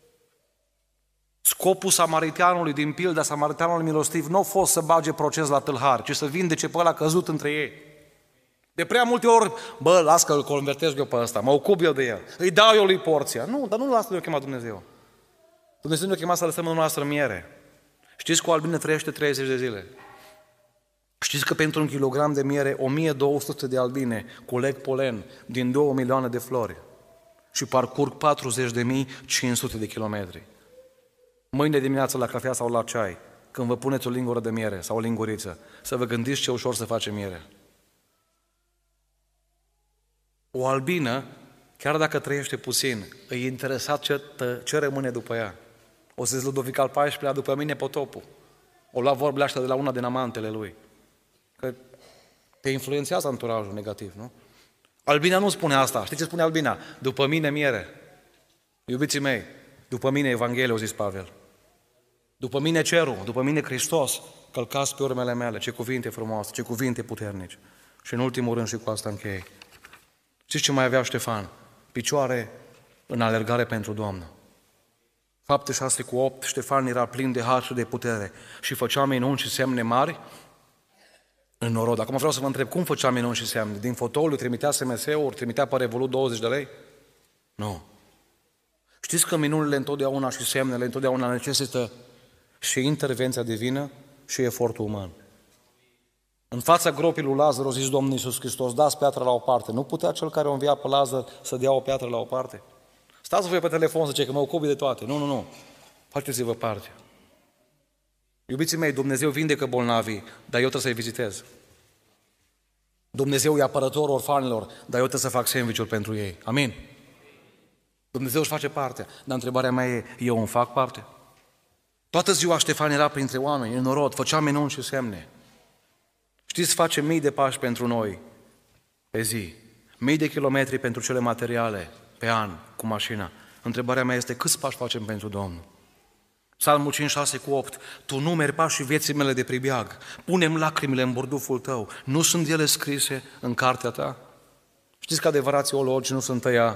scopul samariteanului din pilda samariteanului milostiv nu a fost să bage proces la tâlhar, ci să vindece pe ăla căzut între ei. De prea multe ori, bă, las că îl convertez eu pe ăsta, mă ocup eu de el, îi dau eu lui porția. Nu, dar nu la asta ne-a chemat Dumnezeu. Dumnezeu ne-a chemat să lăsăm în noastră miere. Știți că o albină trăiește treizeci de zile. Știți că pentru un kilogram de miere, o mie două sute de albine culeg polen din două milioane de flori și parcurg patruzeci de mii cinci sute de kilometri. Mâine dimineață la cafea sau la ceai, când vă puneți o lingură de miere sau o linguriță, să vă gândiți ce ușor să face miere. O albină, chiar dacă trăiește puțin, e interesat ce, ce rămâne după ea. O să-ți Ludovic al paisprezecelea, după mine potopul. O lua vorbele astea de la una din amantele lui. Că te influențează anturajul negativ, nu? Albina nu spune asta. Știți ce spune albina? După mine miere. Iubiții mei, după mine Evanghelia, a zis Pavel. După mine cerul, după mine Hristos, călcați pe urmele mele. Ce cuvinte frumoase, ce cuvinte puternici. Și în ultimul rând și cu asta închei. Știți ce mai avea Ștefan? Picioare în alergare pentru Domnul. Fapte șase cu opt, Ștefan era plin de har și de putere și făcea minuni și semne mari în norod. Acum vreau să vă întreb, cum făcea minuni și semne? Din fotoliu trimitea S M S-uri, trimitea pe Revolut douăzeci de lei? Nu. Știți că minunile întotdeauna și semnele întotdeauna necesită și intervenția divină și efortul uman. În fața gropii lui Lazar a zis Domnul Iisus Hristos, dați piatra la o parte. Nu putea cel care o învia pe Lazar să dea o piatră la o parte? Stați voi pe telefon să zice că mă ocupi de toate. Nu, nu, nu. Faceți-vă parte. Iubiții mei, Dumnezeu vindecă bolnavii, dar eu trebuie să-i vizitez. Dumnezeu e apărătorul orfanilor, dar eu trebuie să fac sandwich-uri pentru ei. Amin? Dumnezeu își face parte, dar întrebarea mea e, eu îmi fac parte? Toată ziua Ștefan era printre oameni, în norod, făcea minuni și semne. Știți, face mii de pași pentru noi pe zi. Mii de kilometri pentru cele materiale pe an cu mașina. Întrebarea mea este, câți pași facem pentru Domnul? Psalmul cinci, șase cu opt. Tu numeri pașii vieții mele de pribeag. Punem lacrimile în borduful tău. Nu sunt ele scrise în cartea ta? Știți că adevărații teologi nu sunt ăia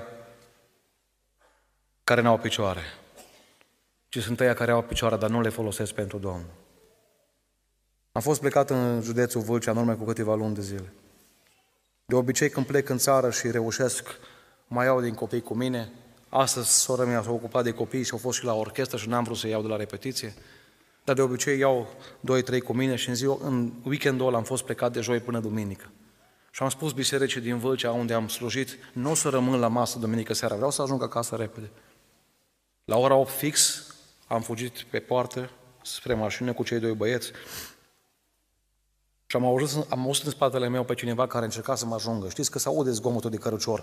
care n-au picioare, ci sunt ăia care au picioare, dar nu le folosesc pentru Domnul. Am fost plecat în județul Vâlcea în urmă cu câteva luni de zile. De obicei, când plec în țară și reușesc, mai iau din copii cu mine. Astăzi sora mea s-a ocupat de copii și au fost și la orchestră și n-am vrut să iau de la repetiție. Dar de obicei iau doi trei cu mine și în, ziua, în weekendul ăla am fost plecat de joi până duminică. Și am spus bisericii din Vâlcea, unde am slujit, nu o să rămân la masă duminică seara, vreau să ajung acasă repede. La ora opt fix am fugit pe poartă spre mașină cu cei doi băieți și am auzit, am auzit în spatele meu pe cineva care încerca să mă ajungă. Știți că se aude zgomotul de cărucior.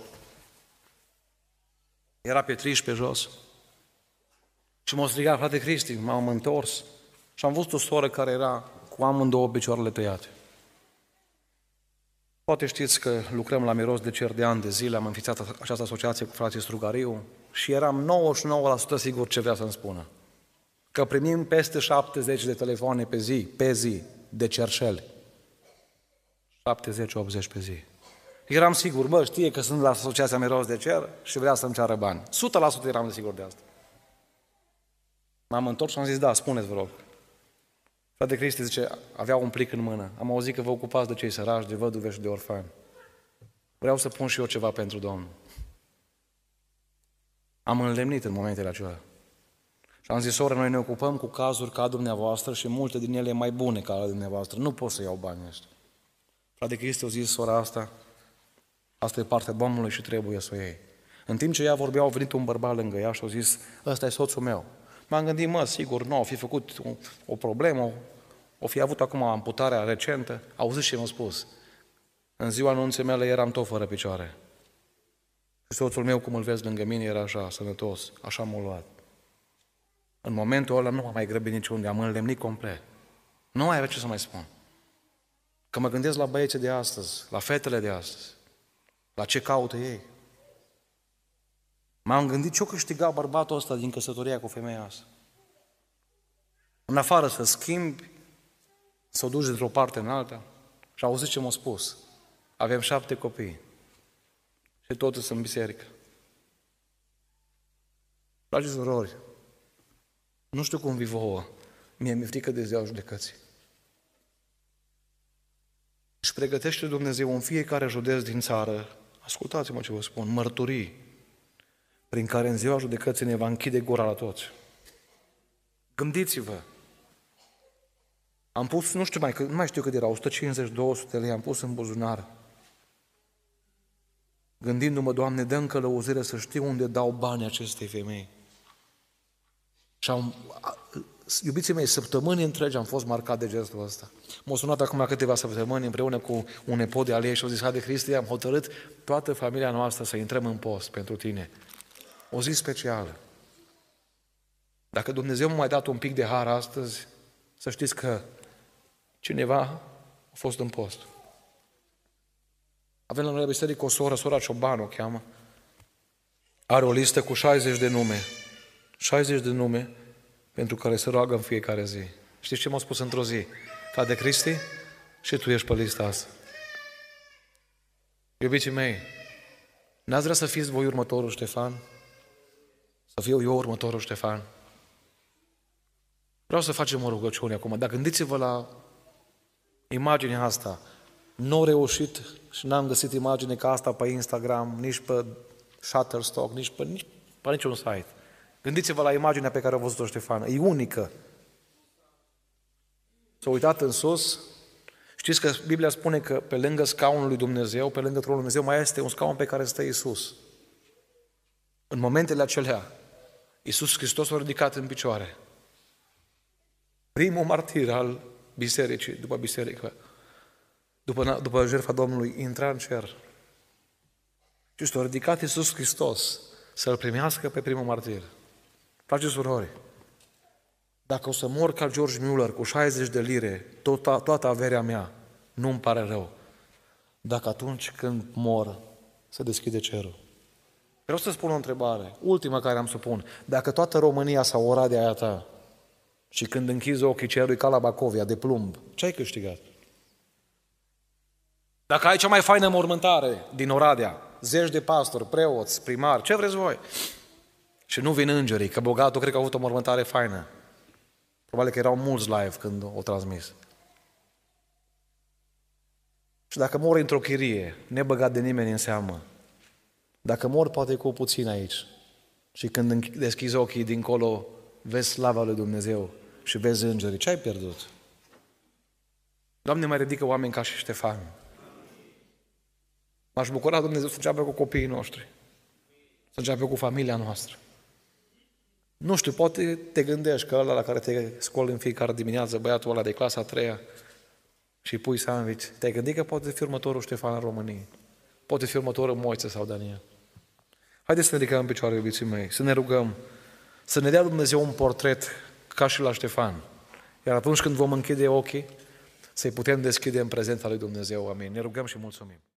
Era pe triș pe jos. Și m-a strigat, frate Cristi, m-am întors și am văzut o soră care era cu amândouă picioarele tăiate. Poate știți că lucrăm la Miros de Cer de ani de zile, am înființat această asociație cu frații Strugariu și eram nouăzeci și nouă la sută sigur ce vrea să-mi spună. Că primim peste șaptezeci de telefoane pe zi, pe zi, de cerșeli. șaptezeci optzeci pe zi. Eram sigur, bă, știe că sunt la asociația Miros de Cer și vrea să-mi ceară bani. o sută la sută eram de sigur de asta. M-am întors și am zis, da, spuneți, vă rog. Frate Cristi zice, avea un plic în mână. Am auzit că vă ocupați de cei săraci, de văduve și de orfani. Vreau să pun și eu ceva pentru Domnul. Am înlemnit în momentele acelea. Și am zis, soră, noi ne ocupăm cu cazuri ca dumneavoastră și multe din ele mai bune ca ale dumneavoastră. Nu pot să iau banii ăștia. Frate Cristi a zis, sora asta, asta e partea Domnului și trebuie să o iei. În timp ce ea vorbea, a venit un bărbat lângă ea și a zis, ăsta e soțul meu. M-am gândit, mă, sigur, nu, au fi făcut o, o problemă, o fi avut acum amputarea recentă. Auziți ce mi-a spus? În ziua anunței mele eram tot fără picioare. Și soțul meu, cum îl vezi lângă mine, era așa, sănătos, așa m-a luat. În momentul ăla nu m-am mai grăbit niciunde, am înlemnit complet. Nu mai avea ce să mai spun. Că mă gândesc la băieții de astăzi, la fetele de astăzi, la ce caută ei. M-am gândit ce-o câștiga bărbatul ăsta din căsătoria cu femeia asta. În afară să schimbi, să o duci dintr-o parte în alta. Și auziți ce m-a spus? Avem șapte copii și totul sunt în biserică. Dragi surori, nu știu cum vi vouă, mie mi-e frică de ziua judecății. Își pregătește Dumnezeu în fiecare județ din țară, ascultați-mă ce vă spun, mărturii, prin care în ziua judecății ne va închide gura la toți. Gândiți-vă, am pus, nu știu mai, nu mai știu cât era, o sută cincizeci două sute lei, am pus în buzunar. Gândindu-mă, Doamne, dă-mi călăuzire să știu unde dau banii acestei femei. Și am, iubiții mei, săptămâni întregi am fost marcat de gestul ăsta. M-a sunat acum la câteva săptămâni împreună cu un nepot de al ei și au zis, haide Cristi, am hotărât toată familia noastră să intrăm în post pentru tine. O zi specială. Dacă Dumnezeu m-a mai dat un pic de har astăzi, să știți că cineva a fost în post. Avem la noi la biserică o soră, sora Ciobanu o cheamă, are o listă cu șaizeci de nume. șaizeci de nume pentru care se roagă în fiecare zi. Știți ce m-a spus într-o zi? Frate Cristi, și tu ești pe lista asta. Iubiții mei, n-ați vrea să fiți voi următorul Ștefan? Să fiu eu următorul Ștefan? Vreau să facem o rugăciune acum, dar gândiți-vă la imaginea asta. Nu au reușit și n-am găsit imagine ca asta pe Instagram, nici pe Shutterstock, nici pe, nici pe niciun site. Gândiți-vă la imaginea pe care a văzut-o Ștefan. E unică. S-a uitat în sus. Știți că Biblia spune că pe lângă scaunul lui Dumnezeu, pe lângă tronul lui Dumnezeu, mai este un scaun pe care stă Iisus. În momentele acelea, Iisus Hristos a ridicat în picioare. Primul martir al bisericii, după biserică, după, după jertfa Domnului, intra în cer. Și s-a ridicat Iisus Hristos să-L primească pe primul martir. Frate surori, dacă o să mor ca George Mueller cu șaizeci de lire, toată, toată averea mea, nu-mi pare rău. Dacă atunci când mor se deschide cerul. Vreau să spun o întrebare, ultima care am să pun. Dacă toată România s-a orat de aia ta și când închizi ochii cerului ca la Bacovia, de plumb, ce ai câștigat? Dacă ai cea mai faină mormântare din Oradea, zeci de pastori, preoți, primari, ce vreți voi? Și nu vin îngerii, că bogatul cred că a avut o mormântare faină. Probabil că erau mulți live când o transmis. Și dacă mor într-o chirie, nebăgat de nimeni în seamă, dacă mor poate cu puțin aici și când deschizi ochii dincolo, vezi slava lui Dumnezeu și vezi îngerii, ce ai pierdut? Doamne, mai ridică oameni ca și Ștefan. M-aș bucura, Dumnezeu, să înceapă cu copiii noștri, să înceapă cu familia noastră. Nu știu, poate te gândești că ăla la care te scoli în fiecare dimineață, băiatul ăla de clasa a treia și pui sandwich, te-ai gândit că poate fi următorul Ștefan în România, poate fi următorul Moise sau Daniel. Haideți să ne ridicăm în picioare, iubiții mei, să ne rugăm, să ne dea Dumnezeu un portret ca și la Ștefan. Iar atunci când vom închide ochii, să-i putem deschide în prezența lui Dumnezeu. Amin. Ne rugăm și mulțumim.